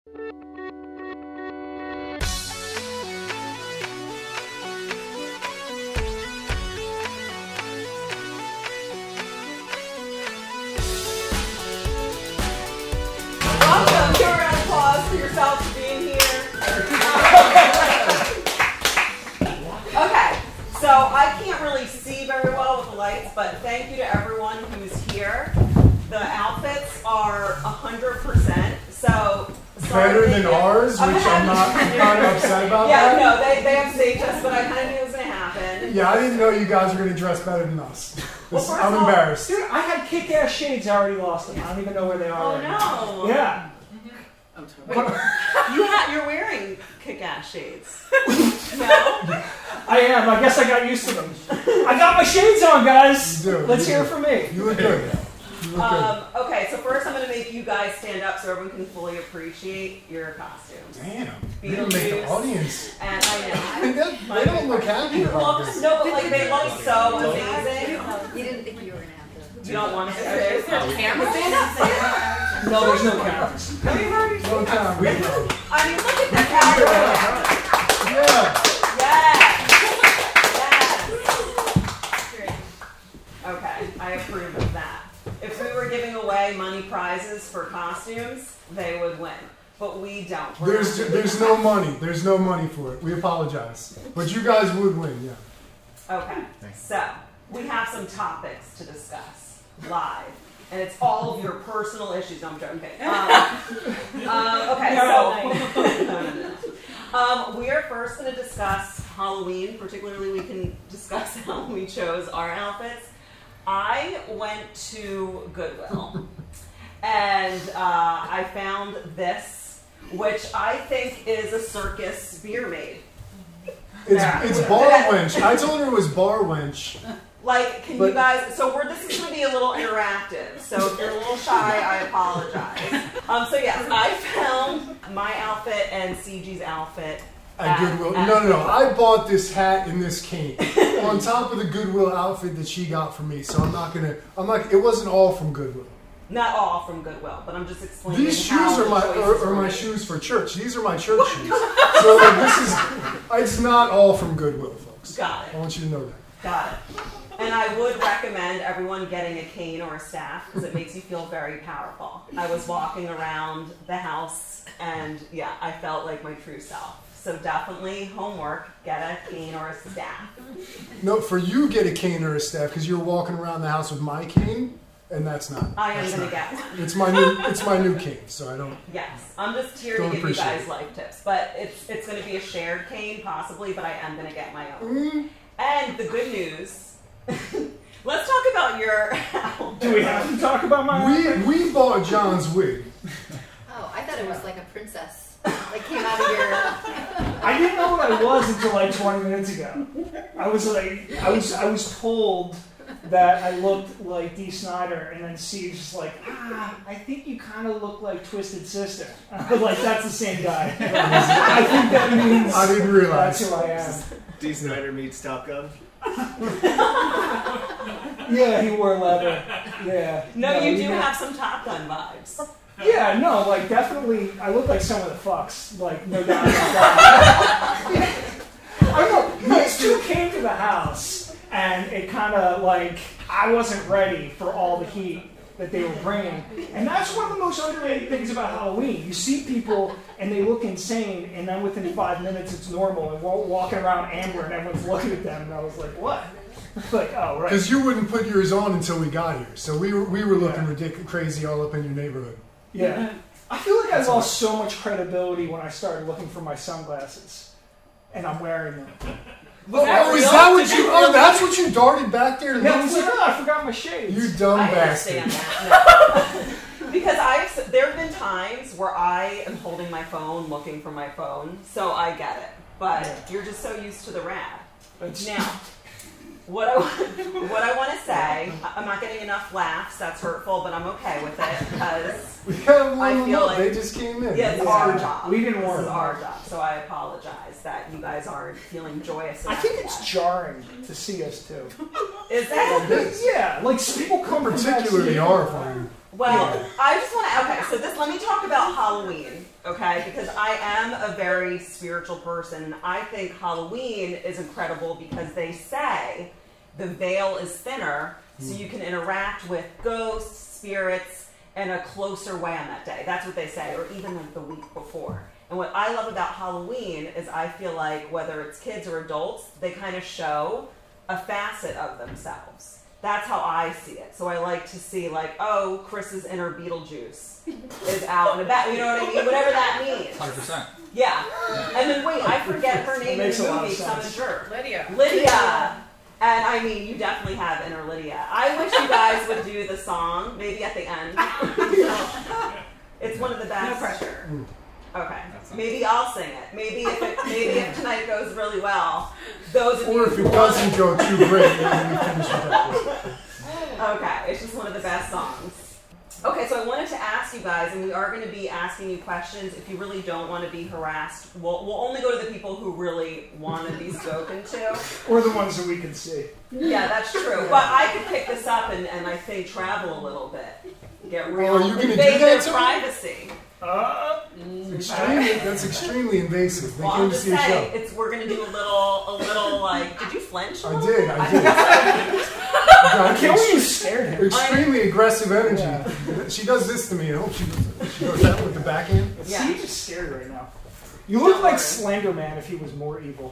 Welcome. Give a round of applause for yourself for being here. Okay, so I can't really see very well with the lights, but thank you to everyone who's here. The outfits are 100%. So better than ours, which I'm not upset about. Yeah, that. no, they have staged us, but I kind of knew it was going to happen. Yeah, I didn't know you guys were going to dress better than us. I'm all, embarrassed. Dude, I had kick-ass shades. I already lost them. I don't even know where they are. Oh no! Yeah. Wait, you're wearing kick-ass shades. No? I am. I guess I got used to them. I got my shades on, guys. You do. Let's You hear do. it from me. You look good. You look good. Okay, so first I'm going to make you guys stand up so everyone can fully appreciate your costumes. Damn. You didn't make the audience. And I know. They don't look happy You about look, this. no, but like they look so amazing. You didn't think you were going to have to. You don't want to say there's no camera stand up? No, there's no cameras. No time. We know. I mean, look at the camera. Yeah. Yes. Yes. Okay, I approve of that. If we were giving away money prizes for costumes, they would win. But we don't. There's no money. There's no money for it. We apologize. But you guys would win, yeah. Okay, so we have some topics to discuss live. And it's all of your personal issues. No, I'm joking. Okay, so we are first going to discuss Halloween. Particularly, we can discuss how we chose our outfits. I went to Goodwill, and I found this, which I think is a circus beer maid. It's bar wench. I told her it was bar wench. Like, can you guys? So this is going to be a little interactive. So if you're a little shy, I apologize. So yes, I found my outfit and CG's outfit At Goodwill. No. I bought this hat and this cane on top of the Goodwill outfit that she got for me. So it wasn't all from Goodwill. Not all from Goodwill, but I'm just explaining. These shoes are my shoes for church. These are my church shoes. So it's not all from Goodwill, folks. Got it. I want you to know that. Got it. And I would recommend everyone getting a cane or a staff because it makes you feel very powerful. I was walking around the house and yeah, I felt like my true self. So definitely homework, get a cane or a staff. No, for you, get a cane or a staff because you're walking around the house with my cane, and that's not. I am going to get one. It's my new cane, so I don't. Yes, I'm just here to give you guys life tips, but it's going to be a shared cane possibly, but I am going to get my own. And the good news. Let's talk about your outfit. Do we have to talk about my outfit? We bought John's wig. Oh, I thought it was like a princess. Like came out of your... I didn't know what I was until like 20 minutes ago. I was told that I looked like Dee Snider, and then Steve's just like, I think you kind of look like Twisted Sister. I was like, that's the same guy. I think that means I didn't realize. that's who I am. Dee Snider meets Top Gun. Yeah, he wore leather. Yeah. No, you do have some Top Gun vibes. Yeah, no, like definitely, I look like some of the fucks, like no doubt about that. I don't know, these two came to the house, and it kind of like, I wasn't ready for all the heat that they were bringing. And that's one of the most underrated things about Halloween. You see people, and they look insane, and then within 5 minutes it's normal, and we're walking around Amber, and everyone's looking at them, and I was like, what? Like, oh, right. Because you wouldn't put yours on until we got here, so we were looking ridiculous, crazy all up in your neighborhood. Yeah. I feel like I lost so much credibility when I started looking for my sunglasses. And I'm wearing them. That's what you darted back there to Yeah, I look was for? like, oh, I forgot my shades. You dumb I bastard. understand that. No. Because there have been times where I am holding my phone, looking for my phone, so I get it. But you're just so used to the rad. Now, what I want to say, I'm not getting enough laughs. That's hurtful, but I'm okay with it because We got a I little feel look. like They just came in. yeah, it's our job. We didn't This work. is our job, so I apologize that you guys aren't feeling joyous. I think it's jarring to see us too. Is that? Yeah, like people come from Particularly backstage. horrifying. Well, I just want to. Okay, so let me talk about Halloween. okay? Because I am a very spiritual person. I think Halloween is incredible because they say the veil is thinner so you can interact with ghosts, spirits, in a closer way on that day. That's what they say, or even like the week before. And what I love about Halloween is I feel like whether it's kids or adults, they kind of show a facet of themselves. That's how I see it. So I like to see like, oh, Chris's inner Beetlejuice is out and about. You know what I mean? Whatever that means. 100%. Yeah. And then wait, I forget her name in Makes a the lot of movie, so I'm a sense. jerk. Lydia. Lydia. And I mean, you definitely have inner Lydia. I wish you guys would do the song, maybe at the end. It's one of the best. No pressure. Okay. Maybe I'll sing it. Maybe if tonight goes really well, those of you Or if who it want doesn't go too great, then we finish with that. Okay, it's just one of the best songs. Okay, so I wanted to ask you guys, and we are going to be asking you questions. If you really don't want to be harassed, we'll only go to the people who really want to be spoken to. Or the ones that we can see. Yeah, that's true. But I could pick this up and I think travel a little bit. Get real. Oh, are you gonna do invade that their too? privacy. That's extremely invasive. They Well, came I'll to just see a say, show. we're going to do a little like, did you flinch a I little did. bit? I Can't believe you scared him. Extremely aggressive energy. Yeah. She does this to me. I hope she does that with the backhand. Yeah. See, you're just scared right now. You look like Slender Man if he was more evil.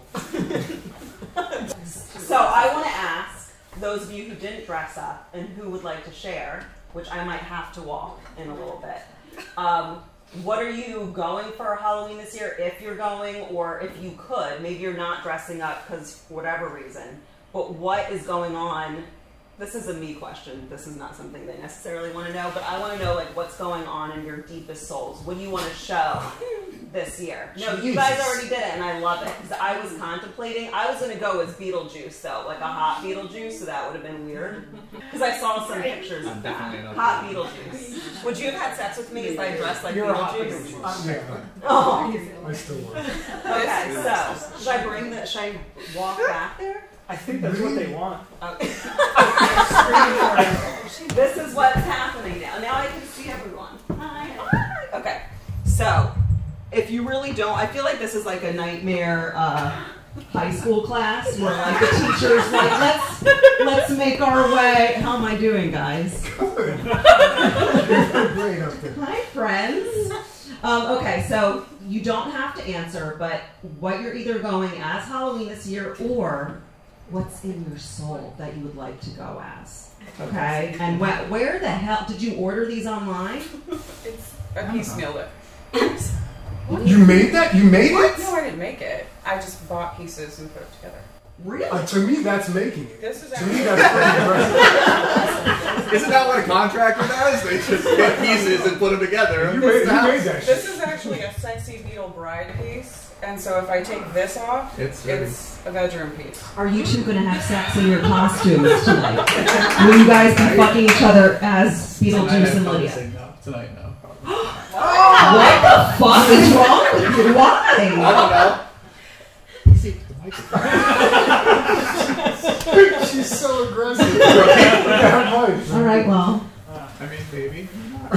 So I want to ask those of you who didn't dress up and who would like to share, which I might have to walk in a little bit. What are you going for Halloween this year, if you're going, or if you could? Maybe you're not dressing up because for whatever reason, but what is going on? This is a me question. This is not something they necessarily want to know, but I want to know like what's going on in your deepest souls. What do you want to show this year? No, you guys already did it, and I love it because I was contemplating. I was going to go as Beetlejuice though, like a hot Beetlejuice, so that would have been weird because I saw some pictures of that. Hot Beetlejuice. Would you have had sex with me if I dressed like You're a hot Beetlejuice? Beetlejuice. Yeah, Oh. I still want. Okay, so should I bring the? Should I walk back there? I think that's what they want. Okay. This is what's happening now. Now I can see everyone. Hi. Okay. So, if you really don't, I feel like this is like a nightmare high school class where like the teacher's like, let's make our way. How am I doing, guys? You're great up there. Hi, friends. Okay, so you don't have to answer, but what you're either going as Halloween this year or what's in your soul that you would like to go as. Okay? And where the hell did you order these online? It's a piecemeal whip. You made that? You made it? No, I didn't make it. I just bought pieces and put it together. Really? To me, that's making it. This is To me, actually that's pretty impressive. Isn't that what a contractor does? They just get pieces and put them together. You made that shit. this is actually a sexy beetle bride piece. And so if I take this off, It's it's a bedroom piece. Are you two gonna have sex in your costumes tonight? Will you guys be fucking each other as Beetlejuice and Lydia? Tonight, no. What the fuck is wrong with you? Why? I She's so aggressive. That mic. All right, well. I mean, baby.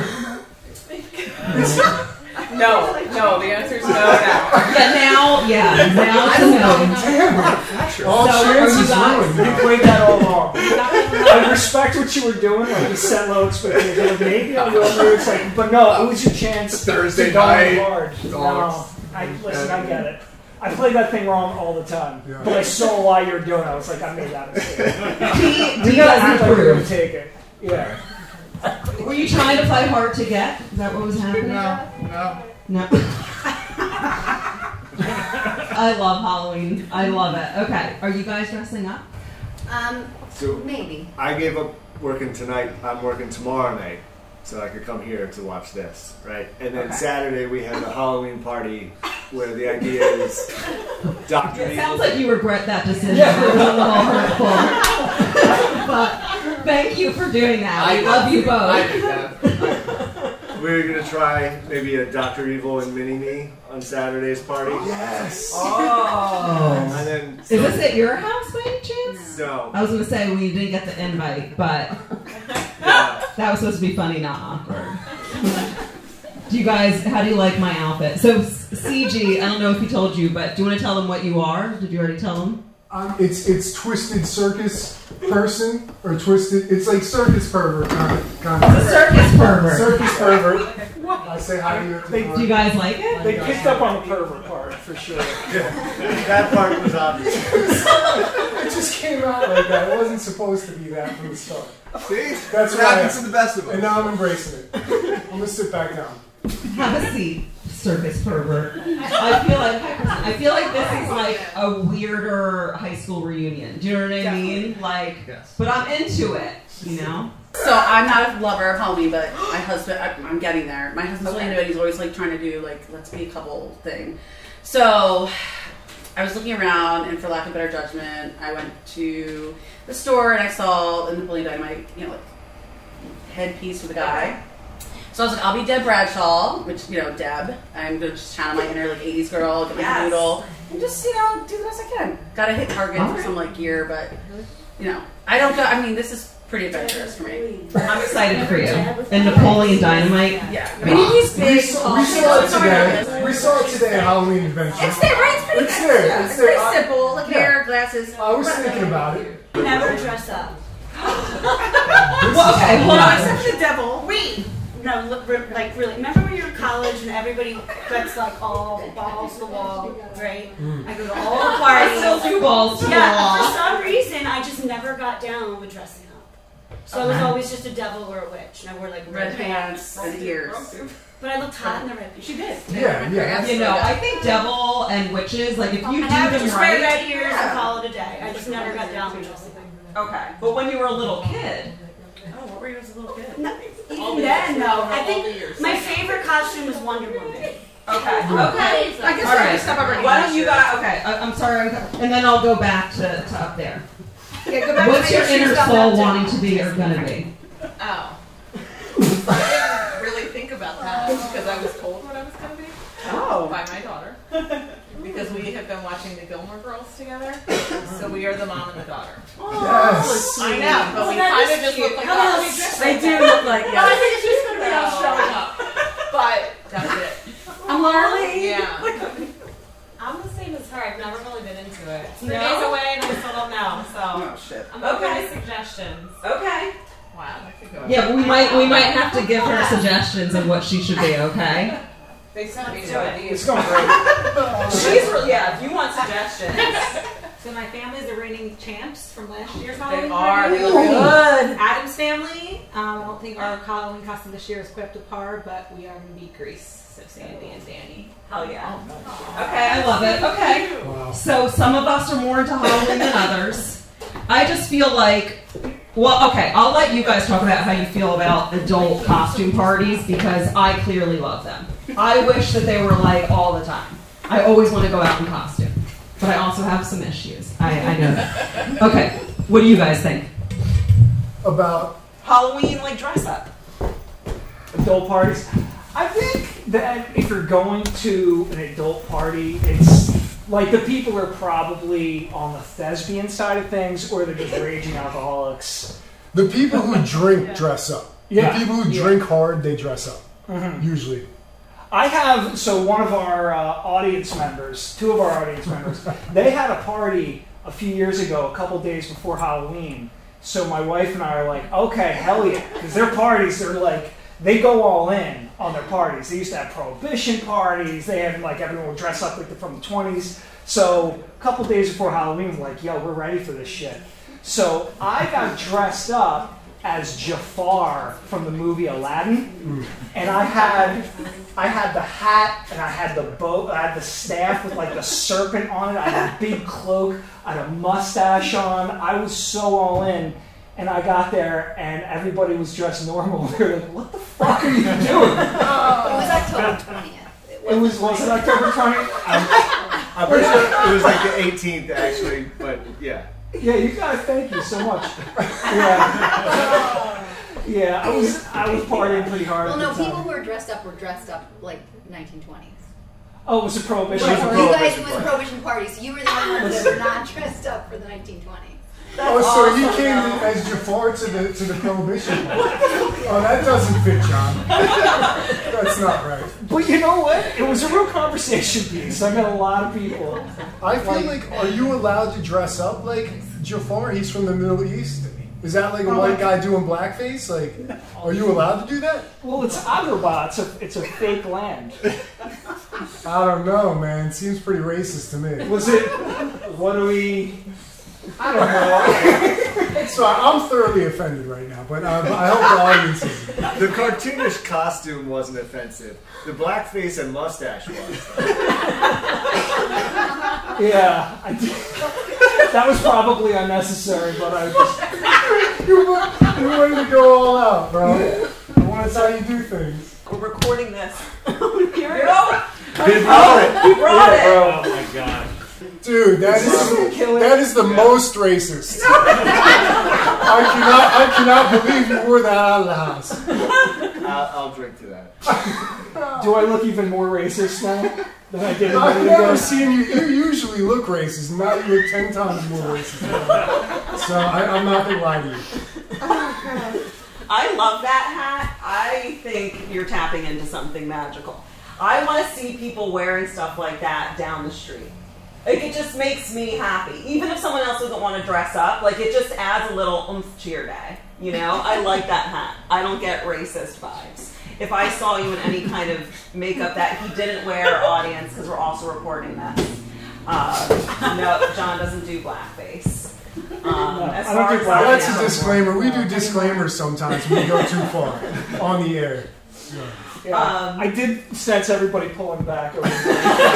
No, the answer is no now. Now it's a no. Damn. All So, chance you is guys- ruined You now. played that all along. I respect what you were doing, like you set low expectations. Like, maybe I will. Maybe it's like, but no, it was your chance Thursday to go night, hard. No, dogs. I get it. I play that thing wrong all the time, Yeah. but I saw why you were doing it. I was like, I made that mistake. Do You you gotta guys act like you're gonna approve? take it. Yeah. Were you trying to play hard to get? Is that what was happening? No. No. I love Halloween. I love it. Okay, are you guys dressing up? So Maybe. I gave up working tonight. I'm working tomorrow night, so I could come here to watch this, right? And then Okay. Saturday we have a Halloween party where the idea is Dr. It Evil. sounds like you regret that decision. It was a little hurtful. But thank you for doing that. I love you both. did that. We're gonna try maybe a Dr. Evil and Mini Me on Saturday's party. Yes. Oh. And then Is this at your house by any chance? no. I was going to say we didn't get the invite, but Yeah. that was supposed to be funny, not awkward. Do you guys, how do you like my outfit? So, CG, I don't know if he told you, but do you want to tell them what you are? Did you already tell them? It's twisted circus person, or twisted, it's like circus pervert kind of. It's a circus pervert. Circus pervert. I say hi to you. Do you guys like it? They picked up on the pervert part, for sure. That part was obvious. It just came out like that. It wasn't supposed to be that from the start. See? That's what happens to the best of us. And now I'm embracing it. I'm going to sit back down. Have a seat, circus pervert. I feel like this is like a weirder high school reunion. Do you know what I mean? Like, but I'm into it, you know? So I'm not a lover of Halloween, but my husband, I'm getting there. My husband's really into it. He's always like trying to do like, let's be a couple thing. So I was looking around, and for lack of better judgment, I went to the store and I saw the Napoleon Dynamite, like headpiece for the guy. So I was like, I'll be Deb Bradshaw, which, Deb. I'm going to just channel my inner, 80s girl, get my noodle, and just, do the best I can. Gotta hit Target for some, gear, but, I don't go, this is pretty adventurous for me. I'm excited for you. And Napoleon Dynamite. Yeah. He's big. We saw it today. We saw it today at Halloween Adventure. It's there, right? It's pretty It's there. It's pretty simple. Hair, glasses. I was thinking about it. Never dress up. Well, okay, hold on. Except the devil. Wait. No, really. Remember when you were in college and everybody gets all balls to the wall, right? I go to all the parties. I still do balls to the wall. For some reason, I just never got down with dressing up. So I was always just a devil or a witch, and I wore red pants and ears. But I looked hot in the red. She did. Yeah. I think devil and witches, if you do them I would just wear right. red ears and call it a day. I just never got down with dressing up. Okay, but when you were a little kid. Oh, what were you as a little kid? Even then, no. I think my favorite costume was Wonder Woman. Okay. I guess All right. stop over. Why don't you guys? Okay, I'm sorry, and then I'll go back to up there. Yeah, go back What's to your inner soul shoes wanting to be or gonna be? Oh. I didn't really think about that because I was told what I was going to be by my daughter. Because we have been watching the Gilmore Girls together. So we are the mom and the daughter. Yes. I know, but we kind of just look like us. They do look like I think it's just going to be So, us showing up. but that's it. I'm Marley. Yeah. I'm the same as her. I've never really been into it. 3 No? days away and I still don't know. So Oh shit. I'm open Okay. to suggestions. Okay. Wow. I could go. Yeah, but we might have to give her suggestions on what she should be. Okay. They sent me Let's to do it. It's going great. She's if you want suggestions. So my family's the reigning champs from last year's They Halloween are. party. They look good. Adam's family. I don't think our Halloween costume this year is quite up to par, but we are going to be Grease. So Sandy and Danny. Hell yeah. Okay, I love it. Okay. Wow. So some of us are more into Halloween than others. I just feel like, well, okay, I'll let you guys talk about how you feel about adult costume parties because I clearly love them. I wish that they were all the time. I always want to go out in costume, but I also have some issues. I know that. Okay, what do you guys think? About Halloween, dress up. Adult parties. I think that if you're going to an adult party, it's the people are probably on the thespian side of things, or they're just raging alcoholics. the people who drink dress up. Yeah. The people who drink hard, they dress up. Mm-hmm. Usually. I have, one of our audience members, two of our audience members, they had a party a few years ago, a couple days before Halloween. So my wife and I are like, okay, hell yeah. Because their parties, they go all in on their parties. They used to have prohibition parties. They had, everyone would dress up from the 20s. So a couple days before Halloween, we're like, yo, we're ready for this shit. So I got dressed up as Jafar from the movie Aladdin, and I had the hat, and I had the bow, I had the staff with the serpent on it. I had a big cloak, I had a mustache on. I was so all in, and I got there, and everybody was dressed normal. They were like, "What the fuck are you doing?" It was October 20th. Was it October 20th? I'm pretty sure it was the 18th actually, but yeah. Yeah, you guys, thank you so much. Yeah, yeah, I was partying pretty hard. Well, at no, the time. people who were dressed up 1920s. Oh, it was a prohibition. It was a You guys, prohibition it was a party. prohibition party, so you were the only ones that were not dressed up for the 1920s. Oh, so awesome, he came though. as Jafar to the prohibition party. Oh, that doesn't fit, John. That's not right. But you know what? It was a real conversation piece. I met a lot of people. I feel like, are you allowed to dress up like Jafar? He's from the Middle East. Is that like a white guy doing blackface? Like, are you allowed to do that? Well, it's Agrabah. It's a fake land. I don't know, man. Seems pretty racist to me. Was it? What do we? I don't know. So I'm thoroughly offended right now, but I hope the audience isn't. The cartoonish costume wasn't offensive. The blackface and mustache was. Yeah, that was probably unnecessary, but I just. You wanted to go all out, bro. That's how you do things. We're recording this. Here we go. They brought it. You brought it. Oh my god. Dude, that is the most racist. I cannot believe you wore that out of the house. I'll drink to that. Do I look even more racist now than I did a I've minute never ago? seen you. You usually look racist. Now you look 10 times more racist. So I'm not gonna lie to you. I love that hat. I think you're tapping into something magical. I want to see people wearing stuff like that down the street. Like, it just makes me happy. Even if someone else doesn't want to dress up, like, it just adds a little oomph to your day. You know? I like that hat. I don't get racist vibes. If I saw you in any kind of makeup that he didn't wear, audience, because we're also recording this. No, John doesn't do blackface. As I don't far do as black- I That's a know. disclaimer. We do disclaimers sometimes when we go too far on the air. Yeah, I did sense everybody pulling back over there.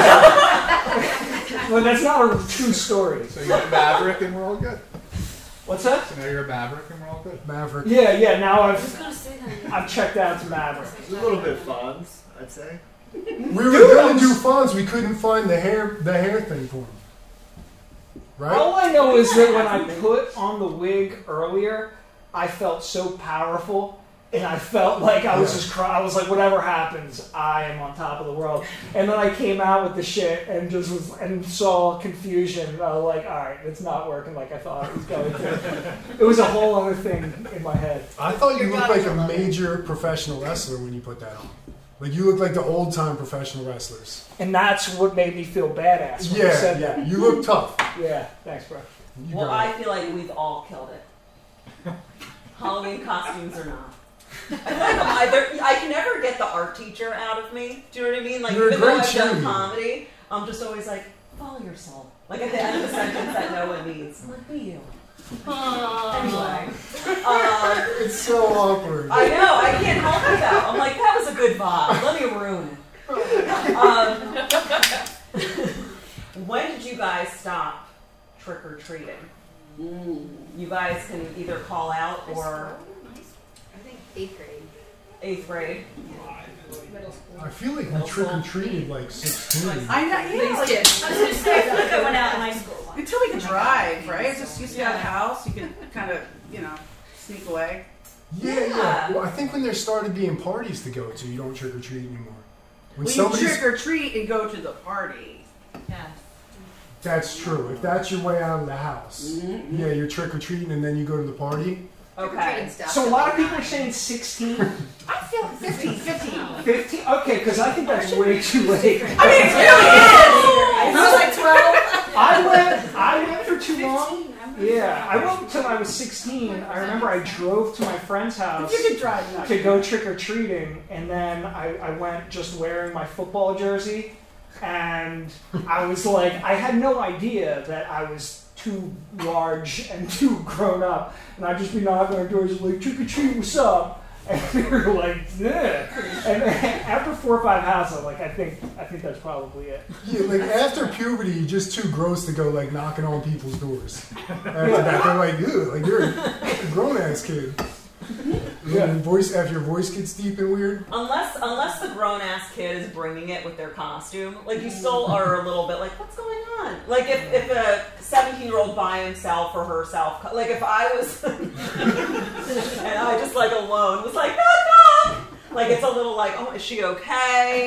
But that's not a true story. So you're a Maverick and we're all good. What's that? So now you're a Maverick and we're all good. Maverick. Yeah. Now I was gonna say that. I've checked out to Maverick. A little bit Fonz, I'd say. We were gonna do Fonz. We couldn't find the hair thing for him. Right? All I know is that when I put on the wig earlier, I felt so powerful. And I felt like I was just crying. I was like, whatever happens, I am on top of the world. And then I came out with the shit and just saw confusion. And I was like, all right, it's not working like I thought it was going to. It was a whole other thing in my head. I thought you looked like a major professional wrestler when you put that on. Like, you look like the old time professional wrestlers. And that's what made me feel badass when I said that. You look tough. Yeah, thanks, bro. Well, I feel like we've all killed it. Halloween costumes or not. I can never get the art teacher out of me. Do you know what I mean? Like, You're a even though great I've done cheerleader. comedy, I'm just always like, follow your soul. Like at the end of a sentence that no one needs. I'm like, be you. Anyway. It's so awkward. I know, I can't help it though. I'm like, that was a good vibe. Let me ruin it. When did you guys stop trick-or-treating? You guys can either call out or... I think 8th grade. 8th grade. I feel like we trick or treated like 16. I know, yeah. I was gonna say, I feel like I went out in high school. Until we could drive, right? It's just you stay at the house, you can kind of, sneak away. Yeah. Well, I think when there started being parties to go to, you don't trick or treat anymore. When You somebody's- trick or treat and go to the party. Yeah. That's true. If that's your way out of the house, Mm-hmm. yeah, you're trick or treating and then you go to the party. Okay. So a lot of people are saying 16. I feel 15. 15? Okay, because I think that's way too late. I mean, it really is. I was like 12. I went for too long. Yeah, I went until I was 16. I remember I drove to my friend's house You could drive now. to go trick-or-treating, and then I went just wearing my football jersey, and I was like, I had no idea that I was too large and too grown up, and I'd just be knocking on doors like, trick-or-treat, what's up? And they were like, yeah. And after 4 or 5 houses, I'm like, I think that's probably it. Yeah, like after puberty, you're just too gross to go like knocking on people's doors. After that, they're like, ew, like you're a grown ass kid. Yeah. And after your voice gets deep and weird. Unless the grown-ass kid is bringing it with their costume, like you still are a little bit like, what's going on? Like if a 17-year-old by himself or herself, like if I was, and I just like alone was like, no, like it's a little like, oh, is she okay?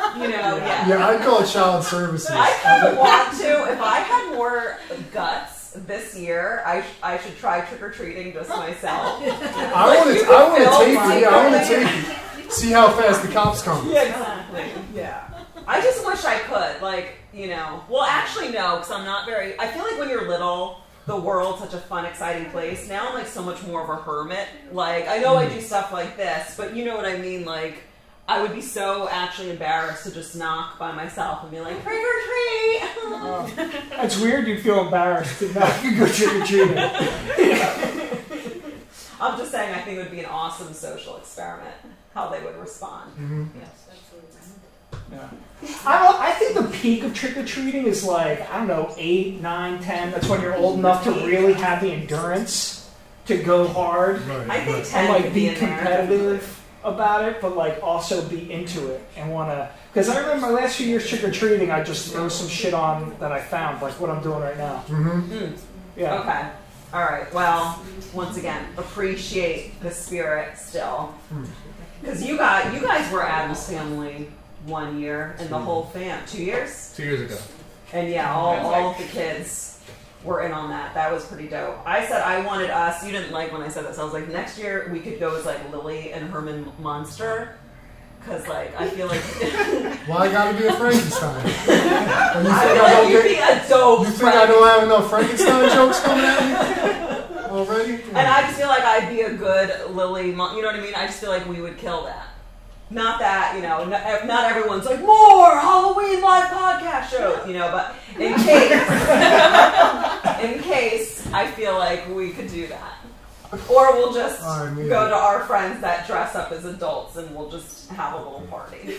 Yeah. Yeah, I'd call child services. I kind of want to, if I had more guts this year I should try trick or treating just myself. I want to take it. See how fast the cops come. Yeah, exactly. Yeah. I just wish I could, well, actually, no, because I'm not I feel like when you're little, the world's such a fun, exciting place. Now I'm, like, so much more of a hermit. Like, I know I do stuff like this, but you know what I mean? Like, I would be so actually embarrassed to just knock by myself and be like, trick or treat! It's weird you feel embarrassed to knock and go trick or treating. I'm just saying I think it would be an awesome social experiment, how they would respond. Mm-hmm. Yes. Yeah. I think the peak of trick-or-treating is like, 8, 9, 10. That's when you're old enough to really have the endurance to go hard. Right, I think 10 and like could be in there. competitive about it, but like also be into it and want to. Because I remember my last few years trick-or-treating, I just throw some shit on that I found, like what I'm doing right now. Mm-hmm. Yeah. Okay. All right. Well, once again, appreciate the spirit still. Because you guys were Adam's family 1 year, and the whole fam 2 years. 2 years ago. And yeah, all of the kids were in on that. That was pretty dope. I said I wanted us. You didn't like when I said this. I was like, next year we could go as like Lily and Herman Munster, because like I feel like. Well, I gotta be a Frankenstein. And you I think feel I like don't you'd get? be a dope. You think I don't have enough Frankenstein jokes coming at me already? And I just feel like I'd be a good Lily. You know what I mean? I just feel like we would kill that. Not that, not everyone's like, more Halloween live podcast shows, but in case, I feel like we could do that. Or we'll just go to our friends that dress up as adults and we'll just have a little party.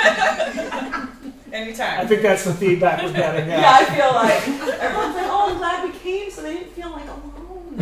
Anytime. I think that's the feedback we're getting. Yeah, I feel like everyone's like, oh, I'm glad we came so they didn't feel like alone,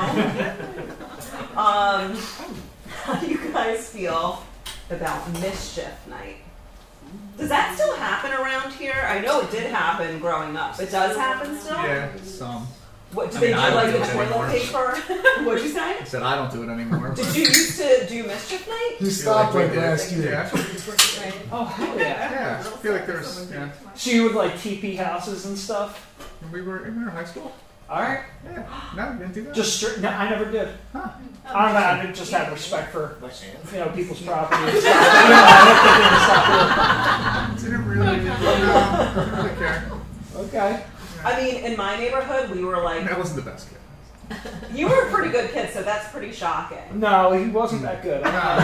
How do you guys feel about Mischief Night? Does that still happen around here? I know it did happen growing up. It does happen still? Yeah, some. What, do they do like the toilet anymore. paper? What'd you say? I said I don't do it anymore. Did you used to do Mischief Night? He stopped like last year. Yeah. Oh, hell yeah. Yeah, I feel like there's. Yeah. So you would like teepee houses and stuff? When we were in high school. All right. Yeah. No, you didn't do that. Just no, I never did. Huh. I don't know. I just have respect for people's property. Didn't really care. Okay. I mean, in my neighborhood, we were like. I wasn't the best kid. You were a pretty good kid, so that's pretty shocking. No, he wasn't that good.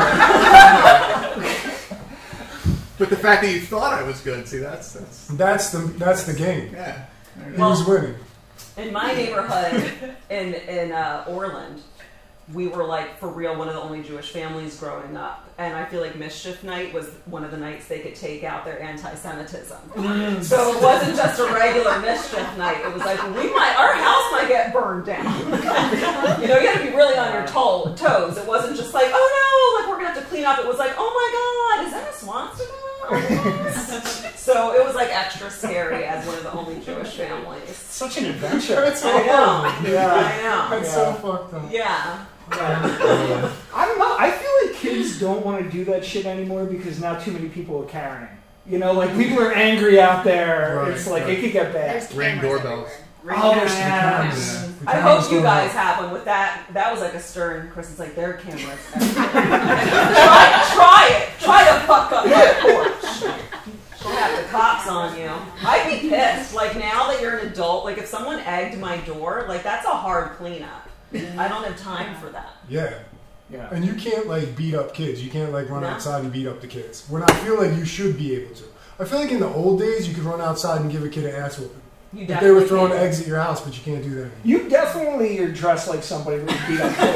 But the fact that you thought I was good, see, that's the game. Yeah. He was winning. In my neighborhood, in Orland, we were like, for real, one of the only Jewish families growing up. And I feel like Mischief Night was one of the nights they could take out their anti-Semitism. So it wasn't just a regular Mischief Night. It was like, our house might get burned down. You had to be really on your toes. It wasn't just like, oh no, like we're going to have to clean up. It was like, oh my God, is that a Swanson? So it was like extra scary as one of the only Jewish families. Such an adventure. That's I know. Yeah. I know. That's so fucked up. Yeah. I don't know. I feel like kids don't want to do that shit anymore because now too many people are carrying. Like people are angry out there. Right, it's like right. it could get There's bad. Ring cameras doorbells. everywhere. Oh, there's Yeah. cameras. I hope you guys have one with that. That was like a stern. Chris is like, there are cameras everywhere. Try it. Try to fuck up my porch. She'll have the cops on you. I'd be pissed. Like now that you're an adult, like if someone egged my door, like that's a hard cleanup. I don't have time for that. Yeah. Yeah. And you can't like beat up kids. You can't like run No. outside and beat up the kids. When I feel like you should be able to. I feel like in the old days you could run outside and give a kid an ass whooping. You If definitely they were throwing can. eggs at your house, but you can't do that anymore. You definitely are dressed like somebody who would beat up kids.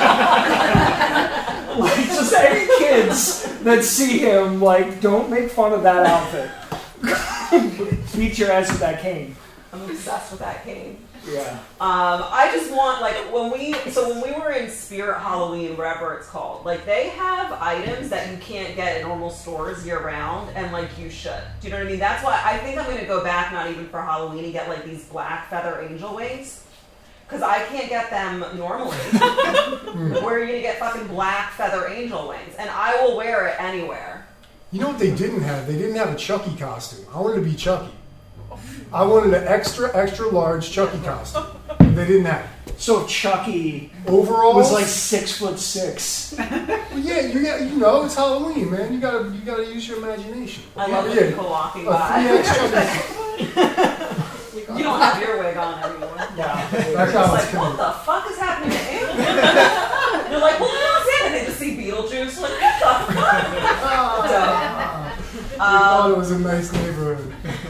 Like just any kids that see him, like don't make fun of that outfit. Beat your ass with that cane. I'm obsessed with that cane. Yeah. I just want when we were in Spirit Halloween, whatever it's called, like they have items that you can't get at normal stores year round, and like you should. Do you know what I mean? That's why I think I'm going to go back, not even for Halloween, and get like these black feather angel wings. Because I can't get them normally. Where are you going to get fucking black feather angel wings? And I will wear it anywhere. You know what they didn't have? They didn't have a Chucky costume. I wanted to be Chucky. I wanted an extra large Chucky costume. they didn't have it. So if Chucky Overalls was like 6'6". Well, yeah, you know, it's Halloween, man. You gotta use your imagination. I love the people walking A by. 3X Chucky. You don't have your wig on anymore. Yeah. That It's guy was like, killing what the fuck is happening to Aaron? You're like, well, no, Santa. They just see Beetlejuice. Like, what the fuck? I thought it was a nice neighborhood.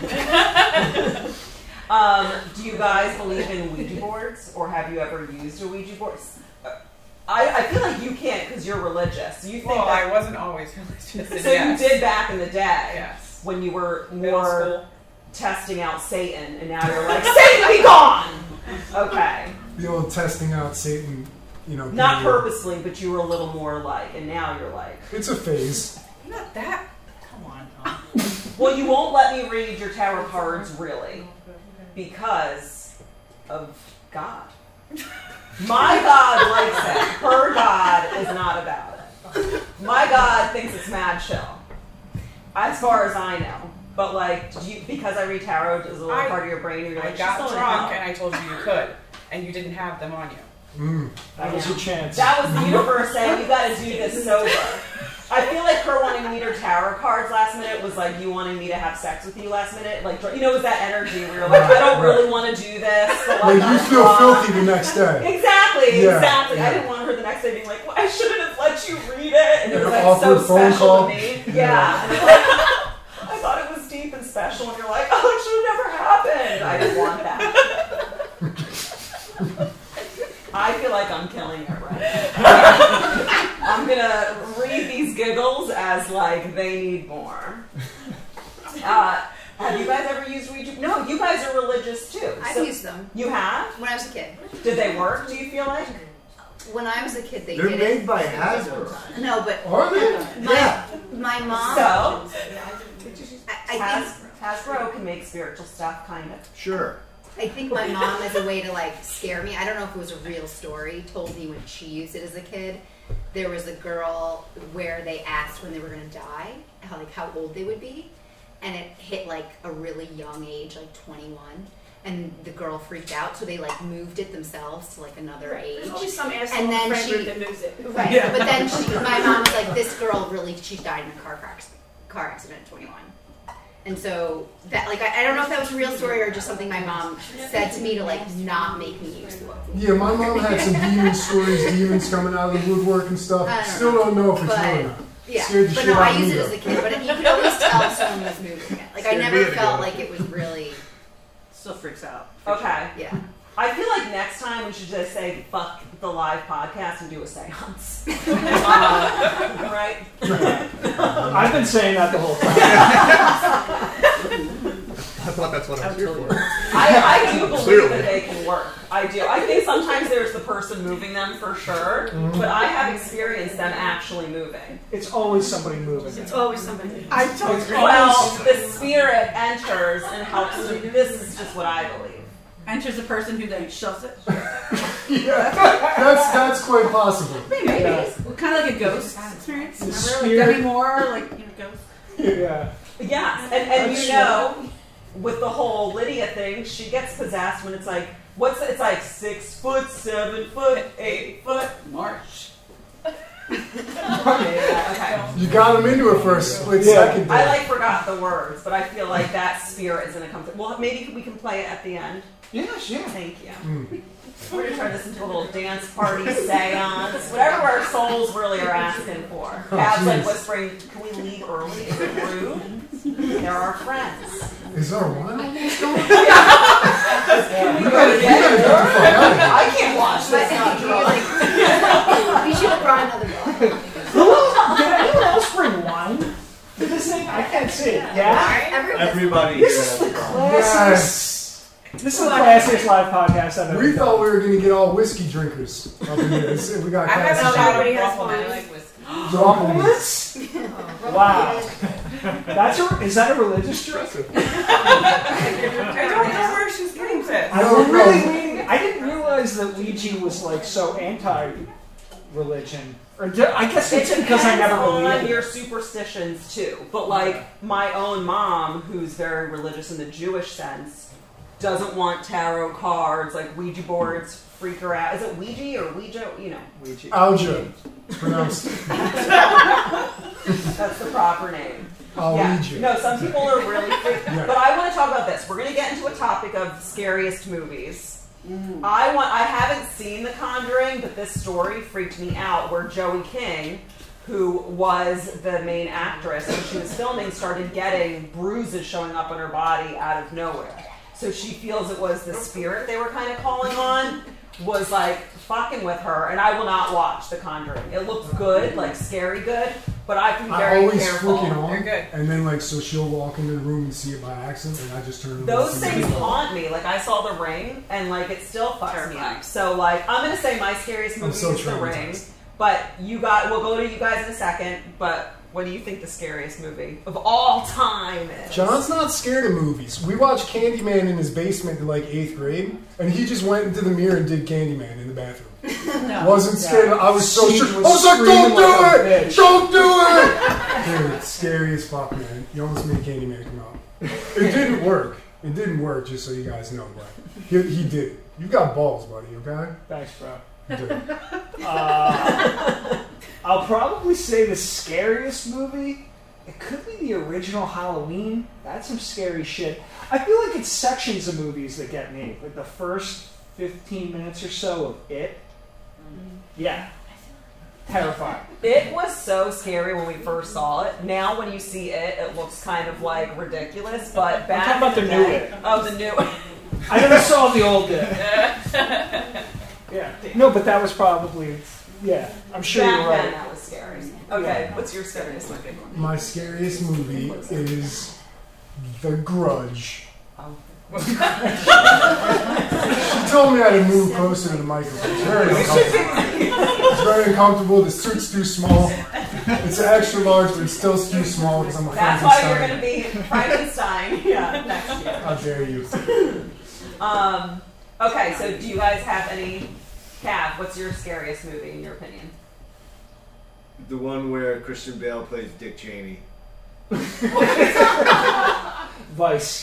Do you guys believe in Ouija boards, or have you ever used a Ouija board? I feel like you can't because you're religious. You think Well, that, I wasn't always religious. so yes. you did back in the day Yes. when you were Middle more school. testing out Satan, and now you're like, Satan, be gone! Okay. The old testing out Satan, you know. Not period. purposely, but you were a little more like, and now you're like, It's a phase. Not that. Come on, Tom. well, you won't let me read your tarot cards, really, because of God. My God likes it. Her God is not about it. My God thinks it's mad chill, as far as I know. But like, because I read tarot, is a little part of your brain, and you're I like, got she's drunk and I told you you could, and you didn't have them on you. That was your chance. That was the universe saying, you got to do this sober. I feel like her wanting to meet her tarot cards last minute was like you wanting me to have sex with you last minute. Like, you know, it was that energy where you're like, I don't really want to do this. But Like, you I'm feel drunk. filthy the next day. Exactly, Yeah, exactly. yeah. I didn't want her the next day being like, well, I shouldn't have let you read it. And it was An like awkward so phone special call. to me. Yeah. Yeah. And it's like, I thought it was deep and special. And you're like, oh, it should have never happened. I didn't want that. I feel like I'm killing it right now. I'm going to read these giggles as like they need more. Have you guys ever used Ouija? No, you guys are religious too. I've used them. You have? When I was a kid. Did they work, do you feel like? When I was a kid, they They're did made it. by Hasbro. No, but Are they? my mom. So, I think Hasbro can make spiritual stuff, kind of. Sure. I think my mom, as a way to like scare me, I don't know if it was a real story, told me when she used it as a kid. There was a girl where they asked when they were going to die, how old they would be, and it hit like a really young age, like 21, and the girl freaked out, so they like moved it themselves to like another age. There's always some asshole And then friend she- group that moves it. Right, Yeah. but then my mom was like, this girl really, she died in a car accident at 21. And so that, like, I don't know if that was a real story or just something my mom said to me to like not make me use the book. Yeah, my mom had some demon stories, demons coming out of the woodwork and stuff. I don't Still don't know if it's But- real or not. Yeah, Scared the but shit no, out I of used me, it as though. a kid, but you could always tell if someone was moving it. Like I Scared me never to felt go. like it was really, Still freaks out. Okay. yeah. I feel like next time we should just say, fuck the live podcast and do a seance. Right? I've been saying that the whole time. I thought that's what I was here for. I do believe Clearly. that they can work. I do. I think sometimes there's the person moving them for sure, but I have experienced them actually moving. It's always somebody moving. It's always somebody. I told you. Well, the spirit enters and helps them. This is just what I believe. Enters the person who then shoves it. Yeah, that's quite possible. Maybe. Yeah. Kind of like a ghost experience. The Remember, spirit- like Demi Moore, like ghost. Yeah. Yes, and That's you know, with the whole Lydia thing, she gets possessed when it's like, it's like 6 foot, 7 foot, 8 foot. March. Okay. You got him into it for a split Yeah. second there. I forgot the words, but I feel like that spirit is gonna come through. Well, maybe we can play it at the end. Yes, yeah. Thank you. We're gonna turn this into a little dance party seance, whatever our souls really are asking for. Gab's like jeez. whispering, "Can we leave early? Is it rude? They're our friends." Is there one? Can we You go gotta to get the fuck out of here. I can't watch But this. Not you're drunk. like, we should have brought another book. Did anyone else bring wine to this thing? I can't see it. Yeah? Everybody This here is has the a problem. classiest. Yes. This is the classiest live podcast I've ever We done. thought we were gonna get all whiskey drinkers up in here. We got I haven't classes. shot Nobody a has waffle, one. I like whiskey. Droplets? Wow. Is that a religious joke? I don't know where she's getting this. I No, was really no. leaning. I didn't realize that Ouija was like so anti-religion. Or I guess it's because I never on believed it. your superstitions too. But like my own mom, who's very religious in the Jewish sense, doesn't want tarot cards, like Ouija boards freak her out. Is it Ouija or Ouija? You know. Ouija. Ouija. It's pronounced. That's the proper name. Ouija. No, some people are really freaked. Yeah. But I want to talk about this. We're going to get into a topic of scariest movies. I haven't seen The Conjuring, but this story freaked me out where Joey King, who was the main actress when she was filming, started getting bruises showing up on her body out of nowhere. So she feels it was the spirit they were kind of calling on, was like fucking with her, and I will not watch The Conjuring. It looks good, like scary good, but I can be I very always careful. flick it on, You're good. and then like so she'll walk into the room and see it by accident, and I just turn it on. Those and see things it. haunt me. Like I saw The Ring, and like it still fucks me up. So like I'm gonna say my scariest movie so is The Ring, traumatized. but we'll go to you guys in a second. But what do you think the scariest movie of all time is? John's not scared of movies. We watched Candyman in his basement in like 8th grade, and he just went into the mirror and did Candyman in the bathroom. Wasn't scared. I was so She sure. I was was like, screaming "Don't do like a it! bitch." Don't do it!" Dude, scary as fuck, man. You almost made Candyman come out. It didn't work. It didn't work. Just so you guys know, but he did it. You got balls, buddy. Okay. Thanks, bro. You did. I'll probably say the scariest movie. It could be the original Halloween. That's some scary shit. I feel like it's sections of movies that get me. Like the first 15 minutes or so of It. Yeah. Terrifying. It was so scary when we first saw it. Now when you see it, it looks kind of like ridiculous. But back talking about in the new day- It. Oh, the new I never saw the old It. Yeah. No, but that was probably. Yeah. I'm sure Back you're right. then, that was scary. Okay, what's your scariest movie? My scariest movie is The Grudge. She told me I had to move closer to the microphone. It's very uncomfortable. It's very uncomfortable. The suit's too small. It's an extra large, but it's still too small because I'm a That's why you're Frankenstein. going to be Frankenstein. Yeah, next year. How dare you? Okay, so do you guys have any? Cav, what's your scariest movie in your opinion? The one where Christian Bale plays Dick Cheney. Vice.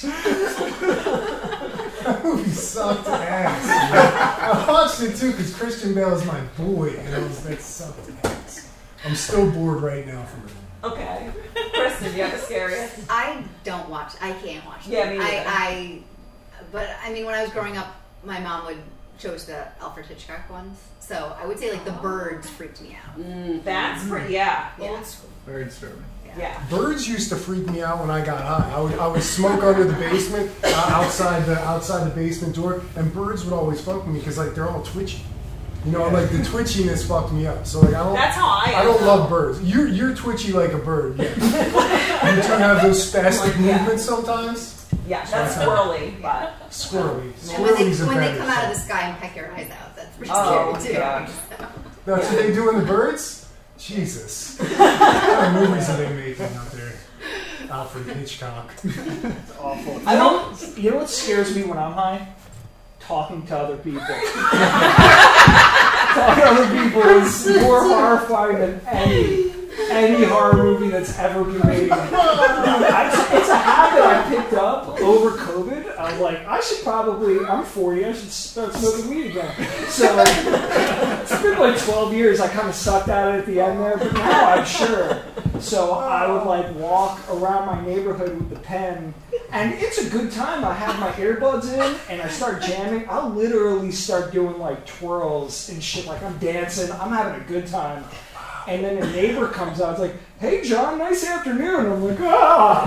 That movie sucked ass. I watched it too because Christian Bale is my boy, and that sucked ass. I'm still bored right now from it. Okay. Kristen, do you have a scariest? I don't watch. I can't watch. Yeah, me neither. But I mean, when I was growing up, my mom would chose the Alfred Hitchcock ones. So I would say like The Birds freaked me out. That's pretty. Yeah. Yeah. Very disturbing. Yeah. Birds used to freak me out when I got high. I would smoke under the basement, outside the basement door, and birds would always fuck with me because like they're all twitchy. You know, like the twitchiness fucked me up. So like I don't. That's how I am. I don't love birds. You're twitchy like a bird. Yeah. You do have those spastic movements sometimes. Yeah, that's squirrely, but Squirrely. And when Squirrely's a they better come out of the song. sky and peck your eyes out, that's pretty Oh, scary too. gosh. That's what they do in the birds? Jesus. What kind of movies are they making out there? Alfred Hitchcock. It's awful. I You know what scares me when I'm high? Talking to other people. Talking to other people is more horrifying than any horror movie that's ever been made. It's a habit I picked up over COVID. I was like, I'm 40, I should start smoking weed again. So it's been like 12 years. I kind of sucked at it at the end there, but now I'm sure. So I would like walk around my neighborhood with the pen, and it's a good time. I have my earbuds in and I start jamming. I'll literally start doing like twirls and shit, like I'm dancing. I'm having a good time. And then a neighbor comes out, it's like, "Hey John, nice afternoon." I'm like, "Ah."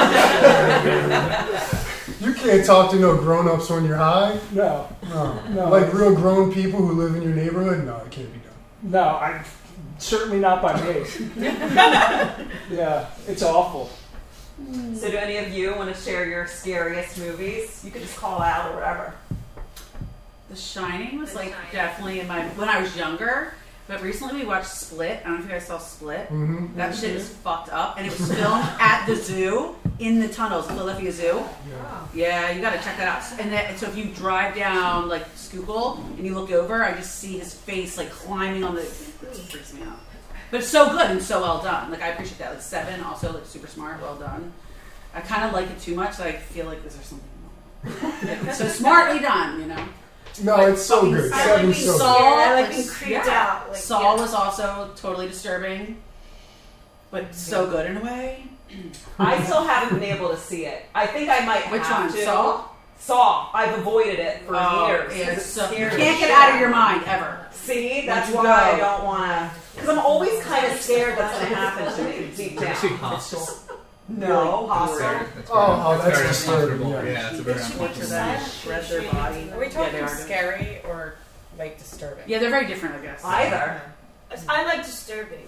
You can't talk to no grown-ups when you're high. No. No. Like real grown people who live in your neighborhood? No, it can't be done. No, I'm certainly not by me. Yeah, it's awful. So do any of you want to share your scariest movies? You could just call out or whatever. The Shining was like definitely when I was younger. But recently we watched Split. I don't know if you guys saw Split. Mm-hmm. That shit is fucked up. And it was filmed at the zoo, in the tunnels, Philadelphia Zoo. Yeah, you gotta check that out. So if you drive down like Schuylkill and you look over, I just see his face like climbing on the. It freaks me out. But it's so good and so well done. Like I appreciate that. Like Seven, also like super smart, well done. I kind of like it too much. That I feel like is there something wrong? So smartly done, you know. No, it's so good. I like Seven's being so scared. good. I like being creeped out. Like, Saw was also totally disturbing, but so good in a way. I still haven't been able to see it. I think I might Which have one? to. Saw? Saw. I've avoided it for years. Yeah, 'cause it's so, you scared can't the get shit out of your mind ever. See, that's Once you why I go. don't want to. Because I'm always kind of scared that's going to happen to me deep Have you seen down. Hostel? No, hostile. That's that's very disturbing, uncomfortable. yeah. Yeah, it's a very They should make uncomfortable. silent Shred their body. Are we talking they are. scary or like disturbing? Yeah, they're very different, I guess. Either. I like disturbing.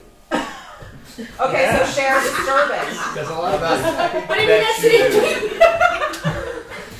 Okay, so share disturbing. There's a lot of that. What do you mean that's the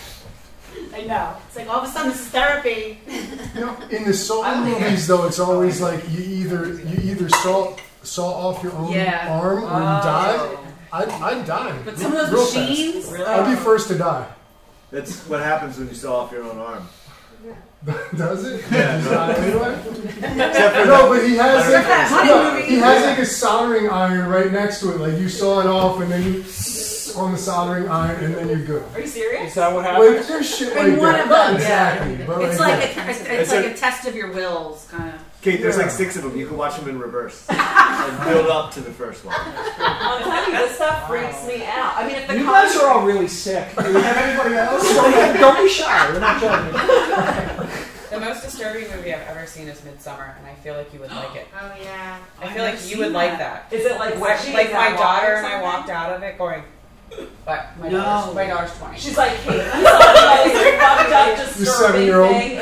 I know. It's like all of a sudden this is therapy. You know, in the Saw movies, though, it's always like you either saw off your own arm or you die. I'd die. But some of real those machines, fast. I'd be first to die. That's what happens when you saw off your own arm. Does it? Yeah, Does it no. die anyway? Except for No, but he has Except for that honey movie. he has like a soldering iron right next to it. Like you saw it off, and then you on the soldering iron, and then you're good. Are you serious? Is that what happened? Like there's shit In like one that. of Not them, exactly, yeah. but It's like like that. it's like a test of your wills, kind of. Kate, there's like 6 of them. You can watch them in reverse and build up to the first one. I'm telling you, this stuff freaks me out. I mean, if the You guys are all really sick. Do we have anybody else? Don't be shy. We're not judging. The most disturbing movie I've ever seen is Midsummer, and I feel like you would like it. Oh yeah. I feel like you would like that. Is it like witchy? Like Is my that daughter water or and I something? walked out of it going, but my daughter's 20. She's like, Kate, I saw you guys fucked up, Your disturbing 7-year-old. thing.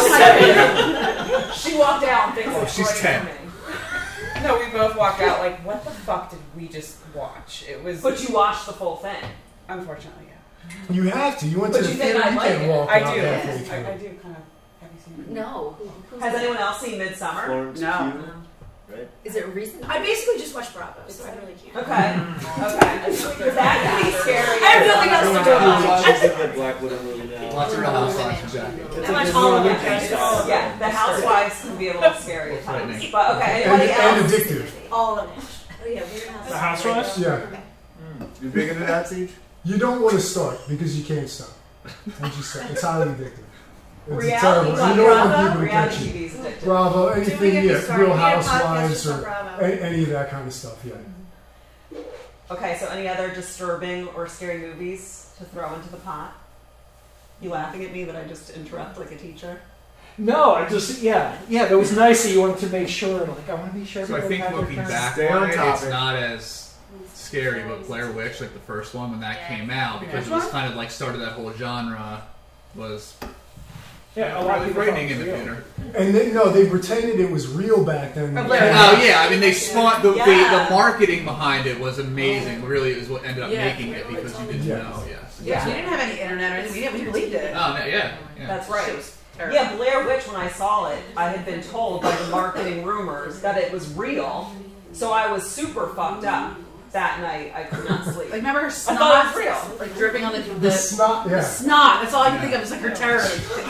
It's so she walked out and thinks it's she's great 10. for me. No, we both walked out like, what the fuck did we just watch? It was. But you watched the full thing. Unfortunately, yeah. You have to. You went to But the you think theater. I You like can't it. walk I out do. halfway through. I do kind of. Have you seen it? No. Has anyone else seen Midsummer? Florence No. Pugh, right? Is it recent? I basically just watch Bravo, so I really can't. Okay. Okay. That can be scary. I have nothing else to do about it. Watch the Black Widow movie now. Lots of Real Housewives from Jackie. I watch all of it. Yeah, the housewives can be a little scary at times. Frightening. But okay, And, anybody and else? addictive. All of it. Oh yeah, Weird House. The Housewives? Yeah. You big into that, Siege? You don't want to start because you can't stop. Once you start, it's highly addictive. It's Reality, terrible. You don't want Bravo, people to reality catch you. TV is addictive. Bravo, Dude, we anything, get me yeah, started. Real We had a podcast Housewives just on or Bravo. any of that kind of stuff, yeah. Okay, so any other disturbing or scary movies to throw into the pot? You laughing at me that I just interrupt like a teacher? No, I just that was nice that you wanted to make sure. Like I want to be sure. So I everybody think had their looking turn. back Stay on on it, topic. it's not as scary, but Blair Witch, like the first one when that came out, because it was kind of like started that whole genre, was Yeah, a lot of really people frightening in the thought it was theater. And they pretended it was real back then. Oh, Blair Oh yeah, I mean they spawned the Yeah. marketing behind it was amazing. Really, is what ended up Yeah. making it because you didn't Yeah. know. Yes. Yeah, we didn't have any internet or anything. We believed it. Oh no, yeah. That's Shit right. was terrible. Yeah, Blair Witch, when I saw it, I had been told by the marketing rumors that it was real. So I was super fucked up that night. I could not sleep. Like remember her I snot? thought it was real. Like dripping on the The snot, yeah. snot. That's all I can think of is like her terror.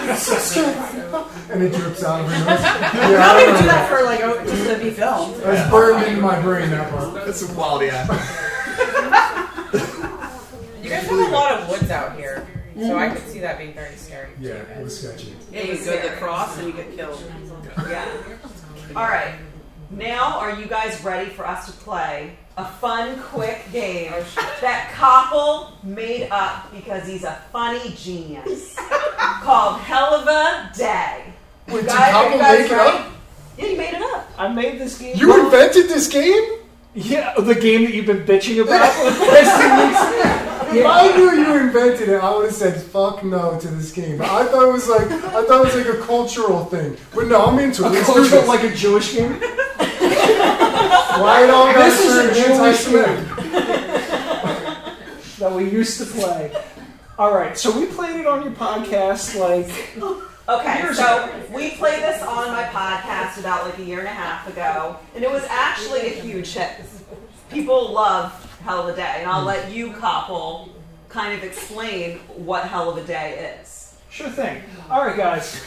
And it drips out of her nose. How Yeah, do you do that for like just to be filmed? That's burned into my brain, that part. That's some quality acting. You guys have a lot of woods out here, so I could see that being very scary. Yeah, it was sketchy. Yeah, you go to the cross and you get killed. Yeah. All right. Now, are you guys ready for us to play a fun, quick game that Koppel made up because he's a funny genius called Hell of a Day? Wait, did Guys, are you Koppel guys make it ready? up? Yeah, you made it up. I made this game. You invented this game? Yeah, the game that you've been bitching about for the past 2 weeks. If I knew you invented it, I would have said fuck no to this game. But I thought it was like a cultural thing. But no, I'm into it. A Let's do cultural, this. like a Jewish game. Why it all got This is a turned Jewish anti-Semitic? that we used to play. All right, so we played it on your podcast, like. Okay, so we played this on my podcast about like a year and a half ago, and it was actually a huge hit. People love Hell of a Day, and I'll let you, Koppel, kind of explain what Hell of a Day is. Sure thing. All right, guys.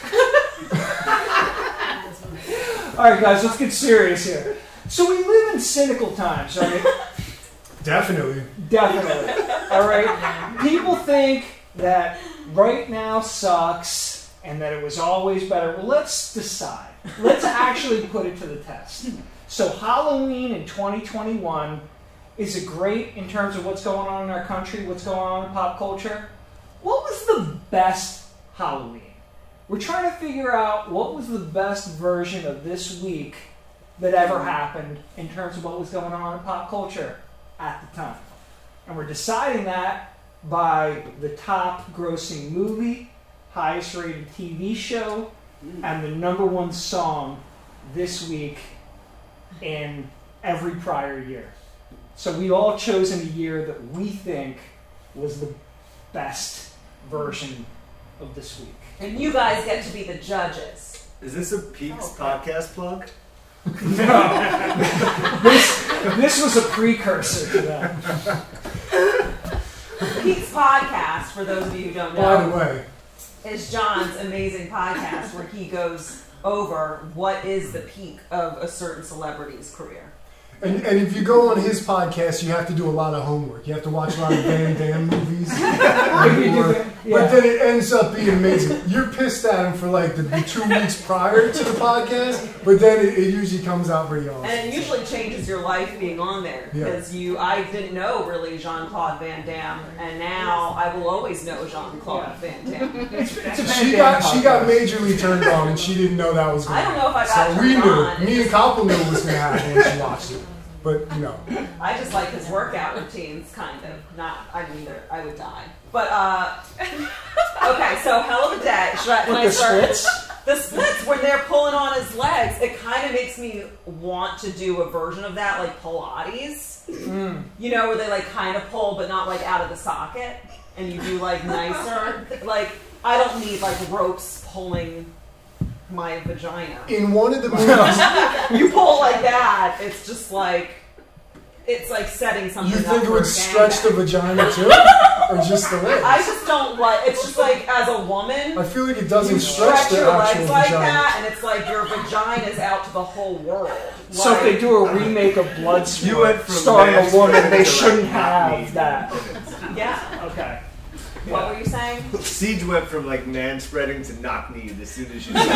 All right, guys, let's get serious here. So we live in cynical times, right? Definitely. Definitely. All right. People think that right now sucks and that it was always better. Well, let's decide. Let's actually put it to the test. So Halloween in 2021, is it great in terms of what's going on in our country, what's going on in pop culture? What was the best Halloween? We're trying to figure out what was the best version of this week that ever happened in terms of what was going on in pop culture at the time. And we're deciding that by the top grossing movie, highest rated TV show, and the number one song this week in every prior year. So we all chosen a year that we think was the best version of this week. And you guys get to be the judges. Is this a Peaks podcast plug? No. This was a precursor to that. Peaks Podcast, for those of you who don't know, By the way, is John's amazing podcast where he goes over what is the peak of a certain celebrity's career. and if you go on his podcast, you have to do a lot of homework. You have to watch a lot of Van Damme movies. But then it ends up being amazing. You're pissed at him for like the 2 weeks prior to the podcast, but then it usually comes out pretty awesome. And it usually changes your life being on there because I didn't know really Jean-Claude Van Damme, and now I will always know Jean-Claude Van Damme. She got majorly turned on, and she didn't know that was going to happen. I don't know if I got so turned we knew. on. Me and Koppel knew it was going to happen when she watched it. But, you know. I just like his workout routines, kind of. I would die. But, okay, so Hell of a Day. Splits? The splits, when they're pulling on his legs, it kind of makes me want to do a version of that, like Pilates. You know, where they, like, kind of pull, but not, like, out of the socket. And you do, like, nicer. Like, I don't need, like, ropes pulling my vagina. In one of the movies, you pull like that, it's just like, it's like setting something you up. think it would stretch the vagina too? Or just the legs? I just don't like, it's just like, as a woman, I feel like it doesn't you stretch the your actual legs like vagina. that, and it's like your vagina is out to the whole world. So Like, if they do a remake of Bloodsport You went from starring a mass woman, spreading they to, shouldn't like, have that. yeah. Okay. What were you saying? Siege went from like man spreading to knock kneed as soon as you said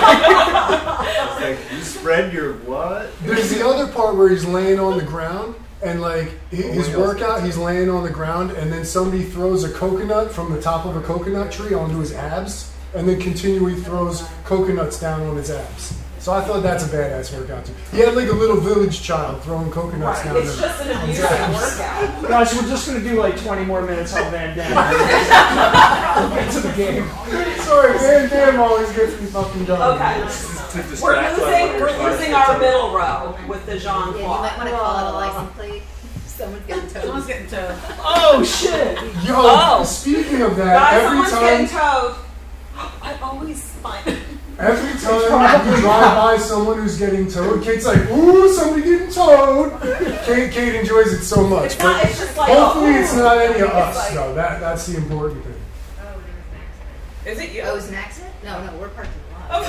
it's like, you spread your what? There's the other part where he's laying on the ground, and like his workout, he's laying on the ground, and then somebody throws a coconut from the top of a coconut tree onto his abs, and then continually throws coconuts down on his abs. So I thought that's a badass workout too. He had like a little village child throwing coconuts down It's there. just an abusive workout. Guys, we're just going to do like 20 more minutes on Van Damme. We'll get to the game. Sorry, Van Damme always gets me fucking done. Okay. We're losing our middle row with the Jean-Claude. Yeah, you might want to call it a license plate. Someone's getting towed. Someone's getting towed. Oh, shit. Yo, speaking of that, Guys, every someone's time... getting towed. I always find Every time you drive by someone who's getting towed, Kate's like, ooh, somebody getting towed. Kate enjoys it so much. It's not, but it's just like, hopefully it's not any of It's us, like- though. That's the important thing. Is it you? Oh, it was an accident? No, we're parking a lot.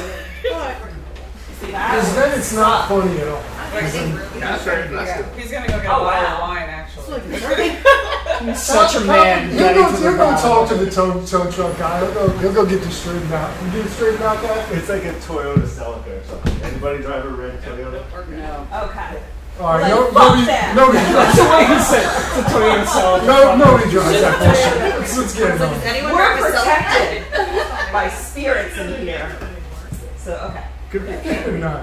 Because then it's not funny at all. That's very aggressive. He's gonna go get a Oh, bottle wow. of wine, actually. He's such a man. He'll go talk to the tow truck guy. He'll go get this straightened out. You get it straightened out, that? It's like a Toyota Celica or something. Anybody drive a red Toyota? No. Okay. All right, Like, fuck nobody that. That's the way he said it. It's a Toyota Celica. nobody drives that bullshit. Let's get it on. Anyone We're drive a Celica? protected by spirits in here. So, okay. Could be. Maybe not.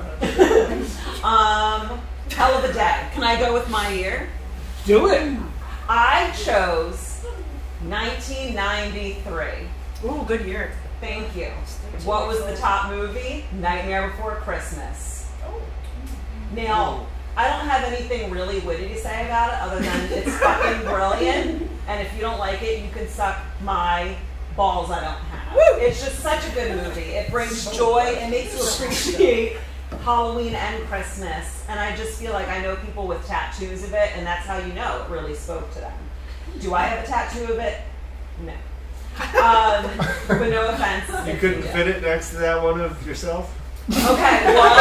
Hell of a Day. Can I go with my year? Do it. I chose 1993. Ooh, good year. Thank you. What was the top movie? Nightmare Before Christmas. Now, I don't have anything really witty to say about it other than it's fucking brilliant. And if you don't like it, you can suck my balls I don't have. It's just such a good movie. It brings joy. It makes you appreciate Halloween and Christmas. And I just feel like I know people with tattoos of it, and that's how you know it really spoke to them. Do I have a tattoo of it? No. But no offense. You couldn't fit it next to that one of yourself? Okay,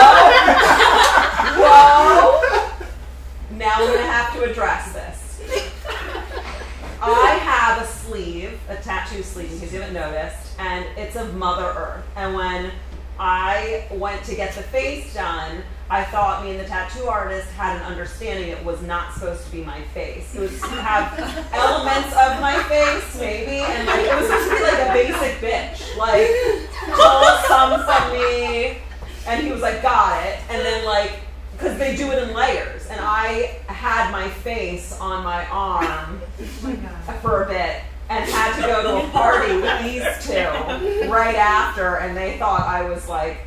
whoa. Now I'm going to have to address this. I have a sleeve a tattoo sleeve in case you haven't noticed, and it's of Mother Earth. And when I went to get the face done, I thought me and the tattoo artist had an understanding it was not supposed to be my face. It was to have elements of my face, maybe, and like, it was supposed to be like a basic bitch. Like, pull some from me, and he was like, got it. And then like, because they do it in layers, and I had my face on my arm for a bit, and had to go to a party with these two right after, and they thought I was like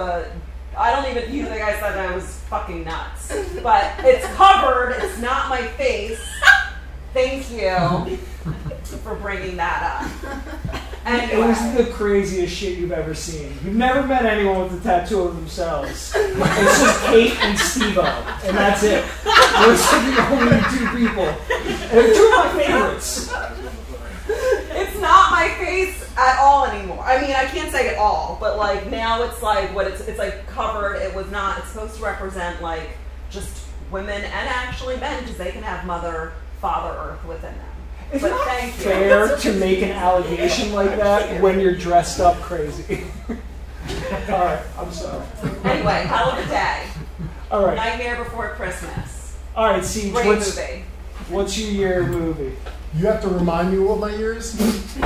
you think I said I was fucking nuts. But it's covered, it's not my face. Thank you for bringing that up. Anyway. It was the craziest shit you've ever seen. You've never met anyone with a tattoo of themselves. It's just Kate and Steve-O, and that's it. Those are the only two people. And they're two of my favorites. It's not my face at all anymore. I mean, I can't say at all, but like now it's like it's like covered. It's supposed to represent like just women and actually men, because they can have Mother, Father Earth within them. It's but not thank you. fair to make an allegation like that when you're dressed up crazy. Alright, I'm sorry. Anyway, hell of a day. Alright. Nightmare Before Christmas. Alright, see, Great movie. What's your year movie? You have to remind me what my year is?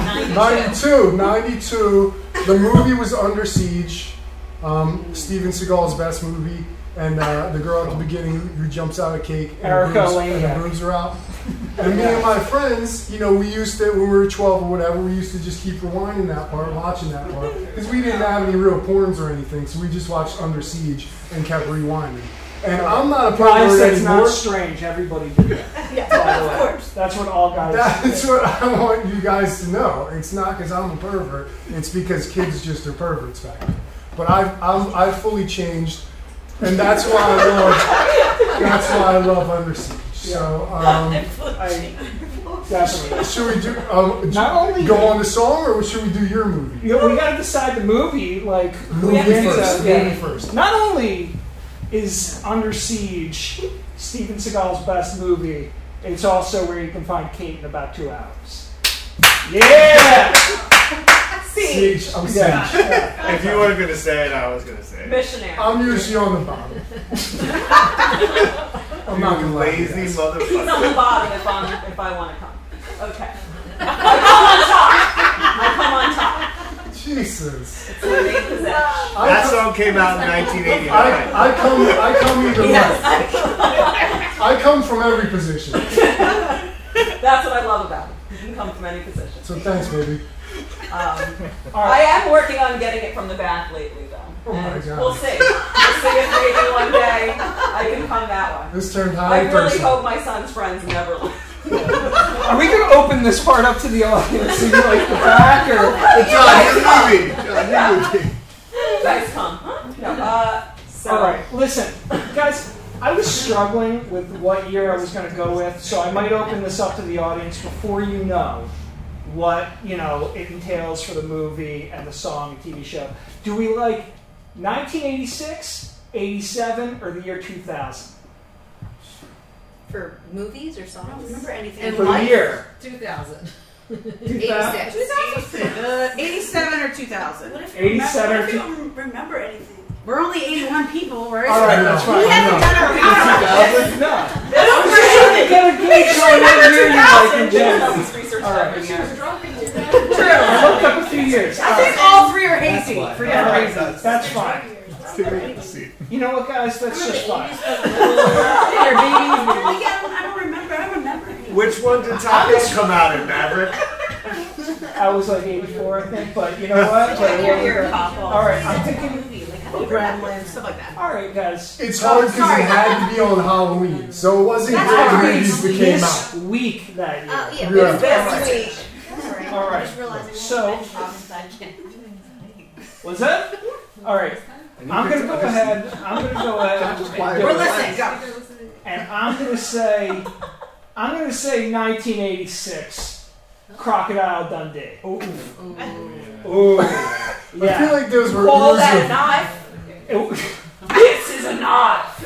92. 92. The movie was Under Siege. Steven Seagal's best movie. And the girl at the beginning who jumps out of cake. Erica Lane. And the boobs are out. And me and my friends, we used to, when we were 12 or whatever, we used to just keep rewinding that part, watching that part. Because we didn't have any real porns or anything, so we just watched Under Siege and kept rewinding. And I'm not a pervert that's anymore. not strange. Everybody did that. Yeah, by the of way. course. That's what all guys That's do. what I want you guys to know. It's not because I'm a pervert. It's because kids just are perverts back then. But I've fully changed, and that's why I love Under Siege. So definitely. should we do Not only go on the song, or should we do your movie? We got to decide the movie. Like Movie first. Not only is Under Siege Steven Seagal's best movie, it's also where you can find Kate in about 2 hours. Yeah! Siege. I'm Siege. Yeah. If you weren't going to say it, I was going to say it. Missionary. I'm usually on the bottom. I'm not going to lie. Lazy motherfucker. He's on the bottom if I want to come. Okay. I come on top. Jesus. It's my main possession. That song came out in 1989. I come either way. I come from every position. That's what I love about it. You can come from any position. So thanks, baby. I am working on getting it from the back lately, though. Oh my God. We'll see. We'll see if maybe one day I can come that way. This turned I high. really hope my son's friends never leave. Are we going to open this part up to the audience? So you like the back or John, your movie. You guys come, huh? No. So. All right, listen, guys. I was struggling with what year I was going to go with, so I might open this up to the audience before you know what it entails for the movie and the song and TV show. Do we like 1986, 87, or the year 2000? For movies or songs? I don't remember anything. And For the year. 2000. 86. 87 or 2000. What if 87 what if you don't remember anything? We're only 81 people, right? All right, that's fine. We haven't done our research. No. I I'm just trying to get a gauge on what year you like in general. Research All right. True. I looked up a few years. I think all three are hazy for different All right, reasons. that's fine. You know what, guys? That's just fine. Your babies. I don't remember. I don't remember anything. Which one did Top Gun come out in, Maverick? I was like 84, I think, but you know what? All right, I'm thinking. Gremlins, stuff like that. All right, guys. It's hard because it had to be on Halloween, so it wasn't That's great right. movies that came This out. week that year. Yeah. This week. That's right. All right. I just realized So- I can't. Was that? All right. I'm gonna go ahead. We're listening. Go. And I'm gonna say 1986. Crocodile Dundee. Ooh. I feel Yeah. like those were Hold years that of- knife. It, This is a knife.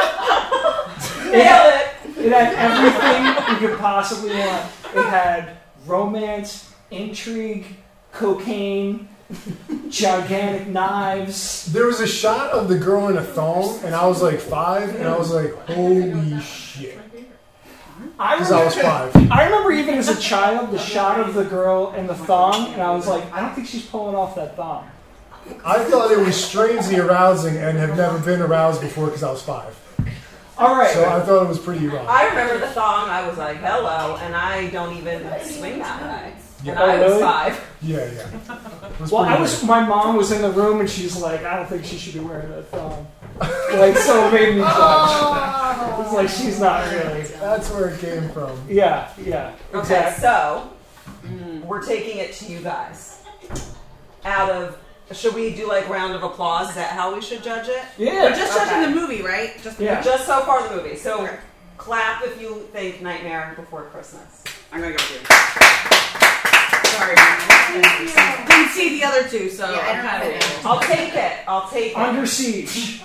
Nailed it. it had everything you could possibly want. It had romance, intrigue, cocaine, gigantic knives. There was a shot of the girl in a thong, and I was like 5, and I was like, holy shit. Because I was 5. I remember even as a child, the shot of the girl in the thong, and I was like, I don't think she's pulling off that thong. I thought it was strangely arousing and have never been aroused before because I was 5. All right. So I thought it was pretty erotic. I remember the thong. I was like, hello, and I don't even swing that way. Yeah. And I was really? 5. Yeah. Well, my mom was in the room, and she's like, I don't think she should be wearing that thong. Like, so it made me judge. It's like, she's not really. That's where it came from. Yeah, Okay, exactly. so we're taking it to you guys. Out of, should we do like round of applause? Is that how we should judge it? Yeah. We're just judging the movie, right? Just so far the movie. So clap if you think Nightmare Before Christmas. I'm gonna go with you. Sorry, didn't see the other two, so Yeah, I don't I'm kind know. of. I'll take it. I'll take it. Under Siege.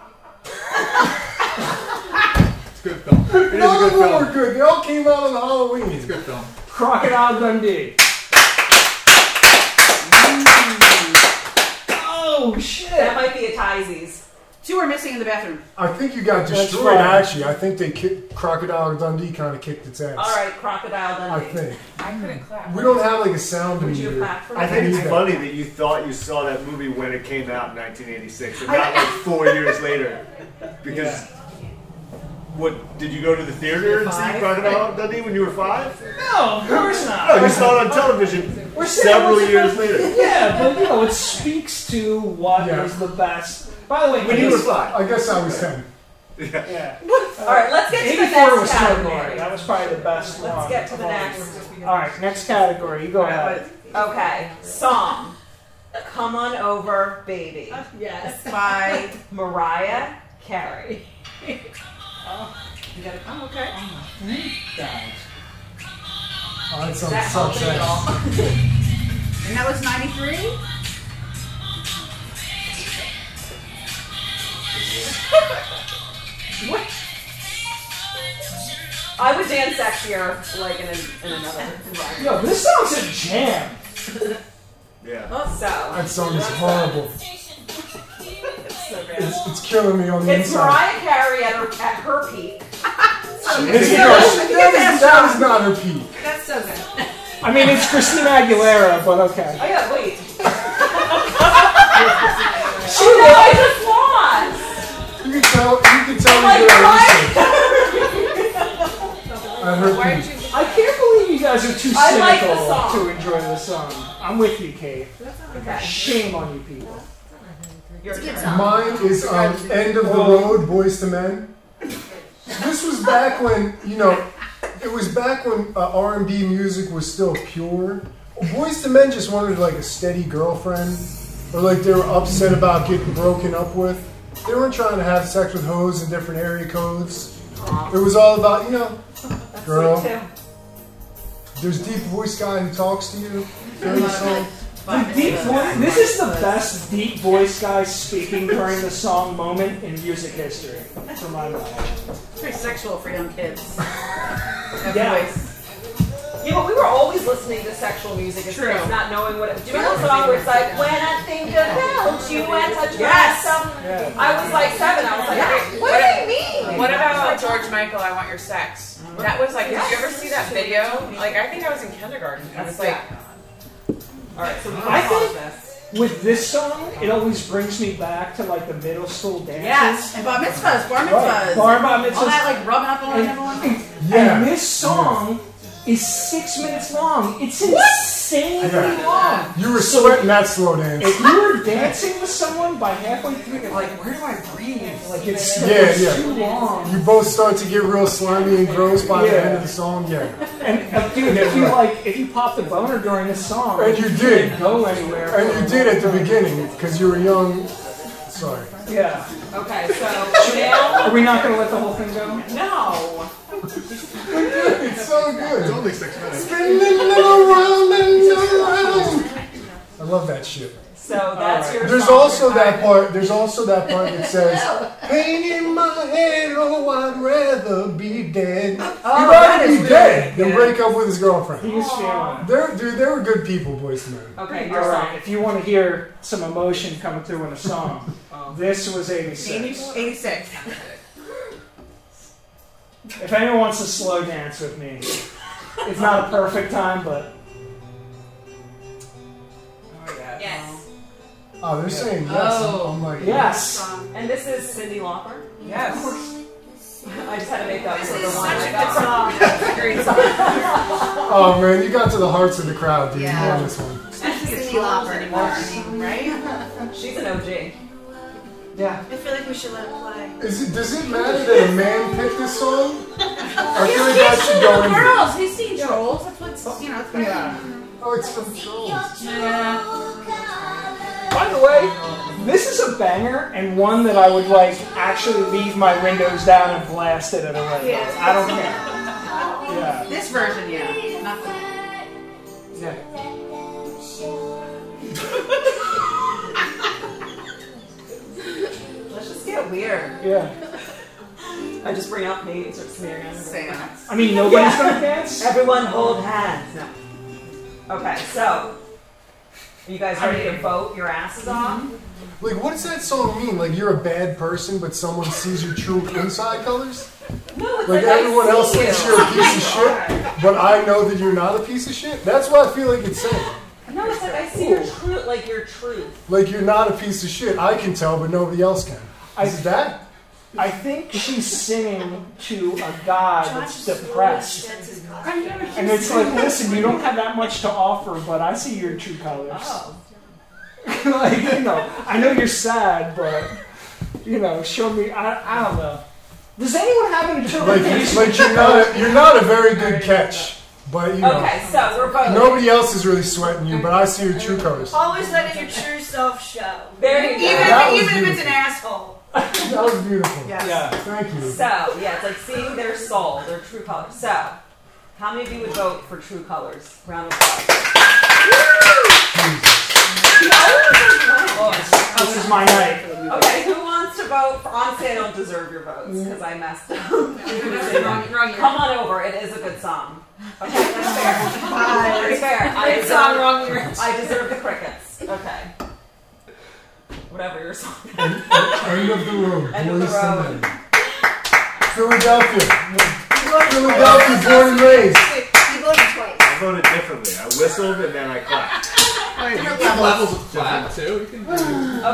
It's a good film. It is a None good of them film. were good. They all came out on Halloween. It's a good film. Crocodile Dundee. Oh, shit. That might be a Tizes. 2 are missing in the bathroom. I think you got That's destroyed, fine. actually. I think they Crocodile Dundee kind of kicked its ass. All right, Crocodile I Dundee. think. I couldn't clap. We don't have like a sound Would you meter. clap for I me? think it's Yeah. funny that you thought you saw that movie when it came out in 1986 and not like 4 years later. Because, what, did you go to the theater and see 5? Crocodile Dundee when you were 5? No, of course not. No, you saw it on television We're saying several it was- years later. Yeah, but you know, it speaks to what is the best. By the way, When you were 5. I guess I was 10. Yeah. All right, let's get to the 84 next was category. Toy That was probably the best one. Let's get to the of all. next. All right, next category. You go ahead. Okay, song. Come On Over, Baby. Yes. By Mariah Carey. You gotta come, okay. Oh, that That sounds helped such at all. And that was 93? What? I would dance sexier, like in another environment. Yo, this song's a jam. Yeah. So That song is horrible. it's so good. It's killing me on the It's inside. Mariah Carey at her peak. That was not her peak. That's so good. I mean, it's Christina Aguilera, but okay. Oh yeah, wait. She Oh no, won. I just lost. You can tell Like me Mariah. at her peak. I can't believe you guys are too I like the cynical song. to enjoy the song. I'm with you, Kate. Okay. Shame on you people. Your It's a good turn. song. Mine is End of the Road, Boys to Men. This was back when, it was back when R&B music was still pure. Boys to Men just wanted like a steady girlfriend, or like they were upset about getting broken up with. They weren't trying to have sex with hoes in different area codes. It was all about, That's girl. sweet too. There's deep voice guy who talks to you during the song. This is the best deep voice guy speaking during the song moment in music history, for my knowledge. It's very sexual for young kids. Yeah. Yeah, but we were always listening to sexual music as True. kids, not knowing what it. Do you know the song where it's like, when I think about you and touch Yes. myself? I was like 7. I was like, what do you mean? What about George Michael, I Want Your Sex? That was like, did you ever see that video? Like, I think I was in kindergarten. It was like, Alright, so we I can pause think this. with this song, it always brings me back to like the middle school dances. Yes. And bar mitzvahs, bar mitzvahs. Right. Bar mitzvahs. All that like rubbing up on And- everyone. Yeah. And this song is 6 minutes long. It's insanely long. You were sweating that slow dance. If you were dancing with someone by halfway through, you're like, where do I breathe? Like it's Yeah. too long. You both start to get real slimy and gross by the end of the song. Yeah. And dude, if you popped a boner during this song, And you did. didn't go anywhere. And you did at the beginning because you were young. Sorry. Yeah. Okay, so now. Are we not going to let the whole thing go? No. It's so good. It's only 6 minutes. Spinning around and around. I love that shit. So So that's your There's song. also that part. There's also that part that says, "Pain in my head, oh, I'd rather be dead." He'd rather be dead than break up with his girlfriend. He was feeling it. They were good people, Boyz II Men. Okay, All your right, song. if you want to hear some emotion coming through in a song, this was 86. 86. If anyone wants to slow dance with me, it's not a perfect time, but Yes. Oh, they're saying yes. I'm like, yes. And this is Cyndi Lauper. Yes. I just had to make up This for the is one such a I good got. song. Great song. Oh man, you got to the hearts of the crowd, dude. Yeah. You won this one. Cyndi Lauper anymore. Right? She's an OG. Yeah. I feel like we should let it play. Does it matter that a man picked this song? I feel like that should go in. Girls, he's seen Trolls. That's what's, you know, it's very Oh, it's from Trolls. By the way, this is a banger and one that I would like actually leave my windows down and blast it at a red light. I don't care. Yeah. This version, yeah. Not the Yeah. Let's just get weird. Yeah. I just bring out paint and start smearing on Seance. I mean, nobody's gonna dance. Everyone hold hands. No. Okay, so you guys ready to vote your asses off? Like, what does that song mean? Like, you're a bad person, but someone sees your true inside colors? No, it's Like, I everyone see else you. thinks you're a piece of shit, but I know that you're not a piece of shit? That's what I feel like it's saying. No, it's like I see your truth, like your truth. Like, you're not a piece of shit. I can tell, but nobody else can. Is it that? I think she's singing to a guy that's depressed. And it's like, listen, you don't have that much to offer, but I see your true colors. Oh. Like, you know, I know you're sad, but, you know, show me, I don't know. Does anyone have an interpretation? Like you're not a very good catch, but you know. Okay, so we're voting. Nobody else is really sweating you, but I see your true colors. Always letting your true self show. There you go. Even if it's an asshole. That was beautiful. Yeah. Thank you. So, yeah, it's like seeing their soul, their true colors. So, how many of you would vote for true colors? Round of applause. This is my night. Okay, who wants to vote for? Honestly, I don't deserve your votes because I messed up. Come on over. It is a good song. Okay, that's fair. That's fair. Great song, wrong year. I deserve the crickets. Okay. Whatever your song is. End of the road. End of the Boyz II road. Men. Philadelphia. Philadelphia, born and raised. You voted twice. I voted differently. I whistled and then I clapped. Different levels of clap too. You can do. Okay. I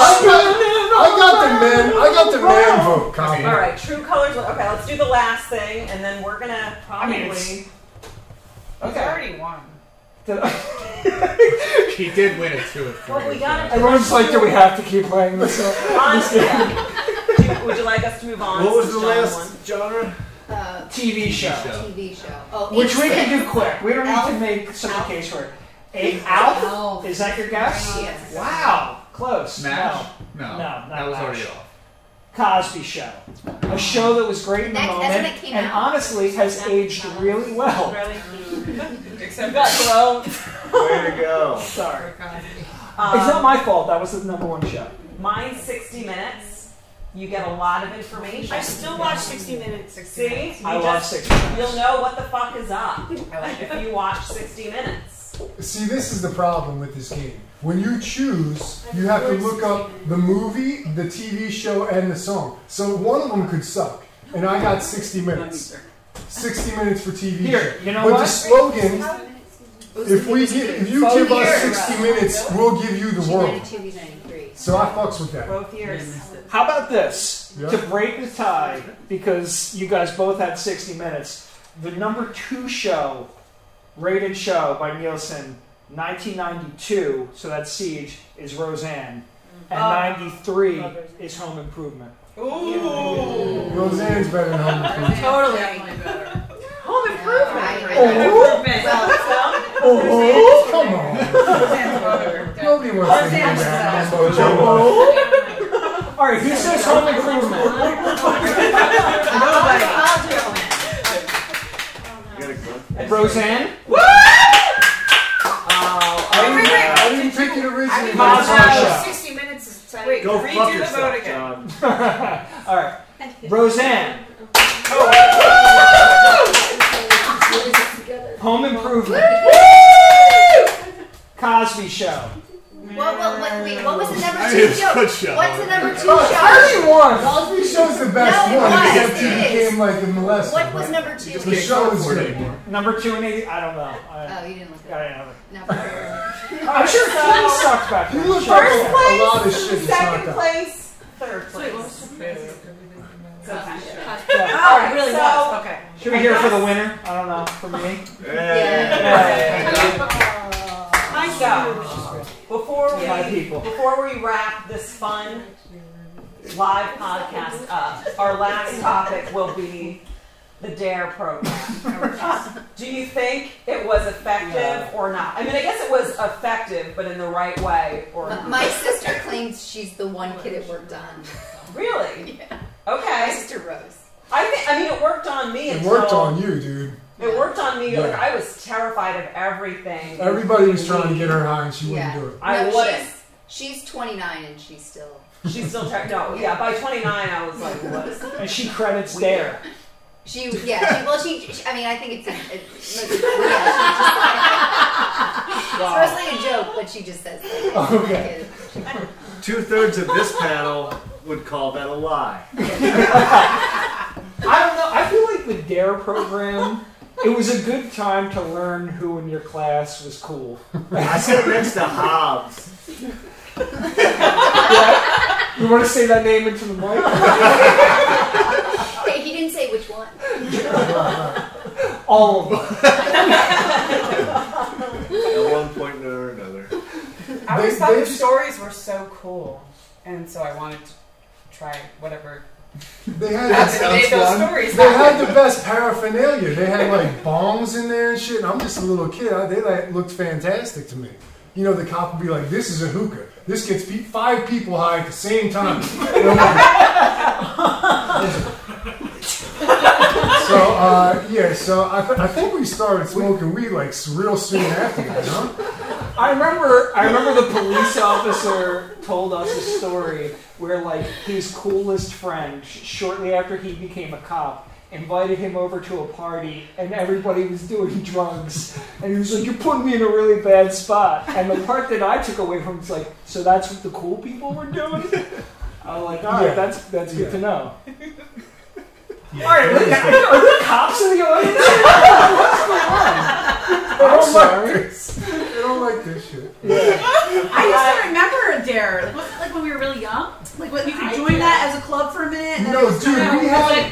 got the man vote, Colin. All right. True colors. Okay. Let's do the last thing, and then we're gonna probably. it's- Okay. already won. He did win it 2 of 3. Well, we gotta. Everyone's like, do we have to keep playing this? Honestly, would you like us to move on? What was to the John last one? genre? TV show. TV show. Oh, Which we Instinct. can do quick. We don't need Elf. to make some case for it. Alf? Is that your guess? Yes. Wow. Close. Smash? No. No, not that was Mash. already off. Cosby Show. A show that was great in the That's moment when it came and out. honestly has aged really well. Except Got thrown. Way to go. Sorry. It's not my fault. That was the #1 show. Mine's 60 minutes. You get a lot of information. I still watch 60 Minutes. See? I You love just- 60 Minutes. You'll know what the fuck is up if you watch 60 Minutes. See, this is the problem with this game. When you choose, you have to look up the movie, the TV show, and the song. So one of them could suck. And I got 60 minutes. 60 minutes for TV Here, show. you know but what? the slogan, if you give us 60 minutes, we'll give you the world. 92, 93. So I fucks with that. Both years. How about this? Yeah. To break the tie, because you guys both had 60 minutes, the #2 show, rated show by Nielsen, 1992, so that's Siege, is Roseanne. And 93 is Home Improvement. Ooh. Roseanne's better than Home Improvement. Totally. Home Improvement. Oh, come on. Nobody wants to hear that mumbo jumbo. All right, who says Home Improvement? Nobody. You got a gun? Roseanne? Oh, I didn't pick it originally. Cosby Show. 60 minutes is tight. Wait, Go fuck redo the yourself, vote again. John. All right, Roseanne. Home Improvement. Cosby Show. Wait, what was the number I 2 mean, it's a show? good show. What's the number 2 show? Everyone. Cosby Show's the best No, it one, was. except he It is. became like the molester. What was number 2? The show is good. anymore. Number 2 and 80. I don't know. Oh, you didn't look I at it. don't know. No, for sure. I'm sure he sucked back He then. looked Sure. like First a place, lot of shit is second knocked out. place, third place. Oh, it really so- was. Okay. Should we hear it for the winner? I don't know. For me. So, before My people. we wrap this fun live podcast up, our last topic will be the DARE program. Do you think it was effective or not? I mean, I guess it was effective, but in the right way or not. My sister claims she's the one kid it worked on. Really? Yeah. Okay. My sister Rose. I mean, it worked on me. It until, worked on you, dude. It worked on me. Like, Yeah. I was terrified of everything. Everybody was trying to get her high and she wouldn't Yeah. do it. I No, wouldn't. She's 29 and she's still. She's still trying. No, yeah. By 29, I was like, what? And she credits DARE. I mean, I think it's it's mostly a joke, but she just says that. Okay. 2/3 of this panel would call that a lie. I don't know. I feel like the DARE program, it was a good time to learn who in your class was cool. I sat next to Hobbs. Yeah. You want to say that name into the mic? Hey, he didn't say which one. All of them. At one point or another. I always thought the stories were so cool, and so I wanted to try whatever. They had made those stories. They had the best paraphernalia. They had like bongs in there and shit. And I'm just a little kid. They like looked fantastic to me. You know, the cop would be like, "This is a hookah. This gets 5 people high at the same time." And I'm like, So I think we started smoking weed like real soon after that, huh? I remember the police officer told us a story where like his coolest friend, shortly after he became a cop, invited him over to a party and everybody was doing drugs. And he was like, "You're putting me in a really bad spot." And the part that I took away from it was like, "So that's what the cool people were doing?" I was like, all right, that's good to know. All right, are there cops in the audience? What's going on? They don't like this shit. I used to remember a DARE, like when we were really young. Like when you could join that as a club for a minute. And No, dude, we had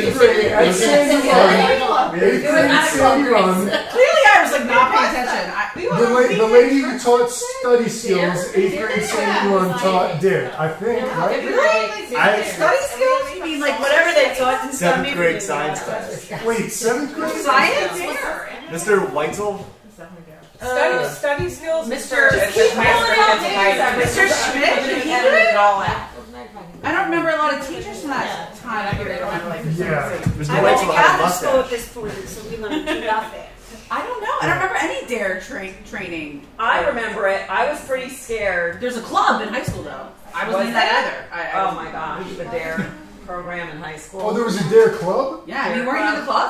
Clearly, I was like not paying attention. the lady who taught study skills, 8th grade Sandy Run taught DARE, I think, right? Really? Study skills? You mean like whatever they taught in 7th grade science class. Wait, 7th grade? Science? Mr. Weitzel? Study skills, Mr. Schmidt? Did he do edited it? it all out. I don't remember a lot of teachers from that time period of my life. Yeah. Mr. I went to Weitzel had a Catholic school at mustache. this point, so we learned nothing. I don't know. I don't remember any DARE training. I remember it. I was pretty scared. There's a club in high school though. I wasn't Was in that there? either. Oh my gosh, the DARE program in high school. Oh, there was a DARE club? Yeah, you weren't in the club?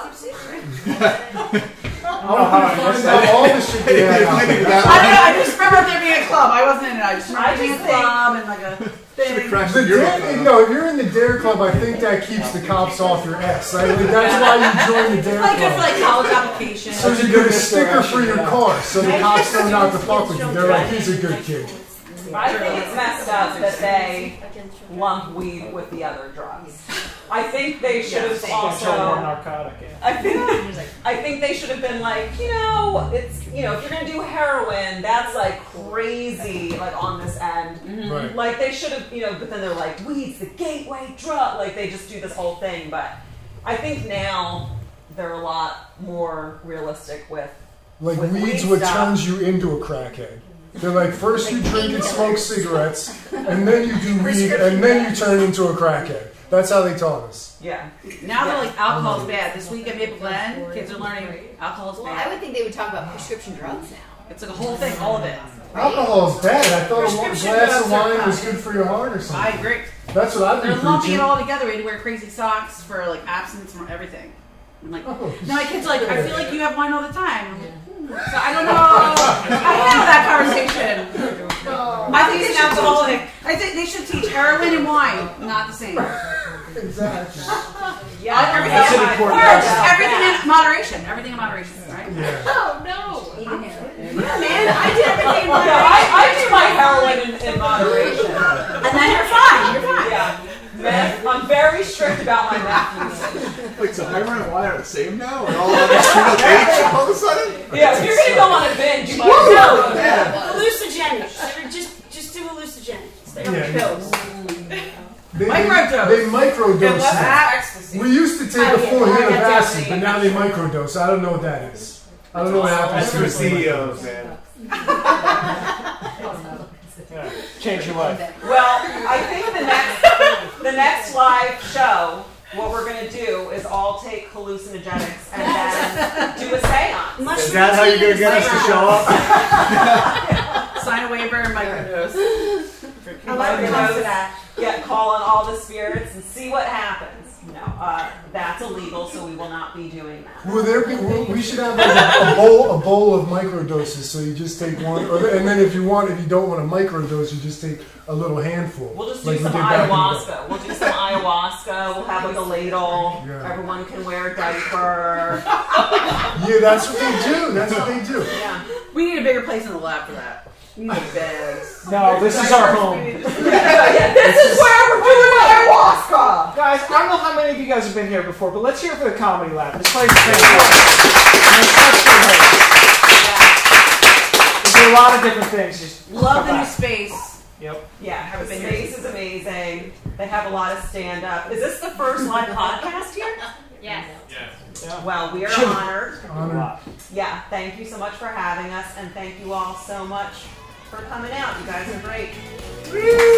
I find out all the shit they had out there. I don't know. I just remember there being a club. I wasn't in it. I just remember there being a club and like a thing. The DARE, no, if you're in the DARE club, I think that keeps the cops off your ass. Like, that's why you join the DARE Like good for club. like college applications. So you get a sticker for your car, so the cops know not to fuck with you. They're like, he's a good kid. I think it's messed up that they lump weed with the other drugs. I think they should have also. narcotic. I think they should have been like, it's if you're gonna do heroin, that's like crazy, like on this end. Right. Like they should have, but then they're like, weed's the gateway drug. Like they just do this whole thing. But I think now they're a lot more realistic with Like, with weed's weed what stuff. turns you into a crackhead. They're like, first you drink and smoke cigarettes, and then you do weed, and then you turn into a crackhead. That's how they taught us. Yeah. Now they're like alcohol's bad. This week at Maple Glen, kids are learning alcohol's Well, I bad. would think they would talk about prescription drugs now. It's like a whole thing, all of it. Alcohol is bad. I thought a Prescription glass of drugs are wine was fine. good for your heart or something. I agree. That's what I've They're been lumping preaching. it all together. We had to wear crazy socks for like abstinence from everything. I'm like, Oh, now my kids are like, I feel like you have wine all the time. I'm like, so I don't know. I don't know that conversation. I think he's an alcoholic. I think they should teach heroin and wine, not the same. Exactly. That's an important Or just lesson. everything in moderation. Everything in moderation, right? Yeah. Oh no! Yeah, man, I did everything in moderation. I do my heroin in moderation. And then you're fine. You're fine. Yeah. Meth, I'm very strict about my meth usage. Wait, so heroin and wine are the same now? We're all on the street of H all of a sudden? Yeah, if you're gonna go on a binge, you might as well. Hallucinogenics. Just do hallucinogenics. They don't Yeah. pills. They Microdose. microdose. Unless it's it. ecstasy. We used to take a full hit of acid, but now they microdose. I don't know what that is. I don't know what happens That's to for it. CEOs, man. Yeah. Change your life. Well, I think the next live show, what we're gonna do is all take hallucinogenics and then do a seance. Is that how you're gonna get us to show up? Sign a waiver and microdose. Call on all the spirits and see what happens. No, that's illegal, so we will not be doing that. Will there be? We should have like a bowl of microdoses. So you just take one, and then if you don't want a microdose, you just take a little handful. We'll just do like we some did back in the day. ayahuasca. We'll do some ayahuasca. We'll have like a ladle. Yeah. Everyone can wear a diaper. Yeah, that's what they do. That's what they do. Yeah. We need a bigger place in the lab for that. We need bags. No, this is our home. This is where we're doing ayahuasca. Guys, I don't know how many of you guys have been here before, but let's hear it for the Comedy Lab. This place is fantastic. And it's such good hosts. They do a lot of different things. Just Love the come new back. space. Yep. Yeah, the space is amazing. They have a lot of stand-up. Is this the first live podcast here? Yes. Yeah. Well, we are honored. Honored. Yeah, thank you so much for having us, and thank you all so much for coming out. You guys are great.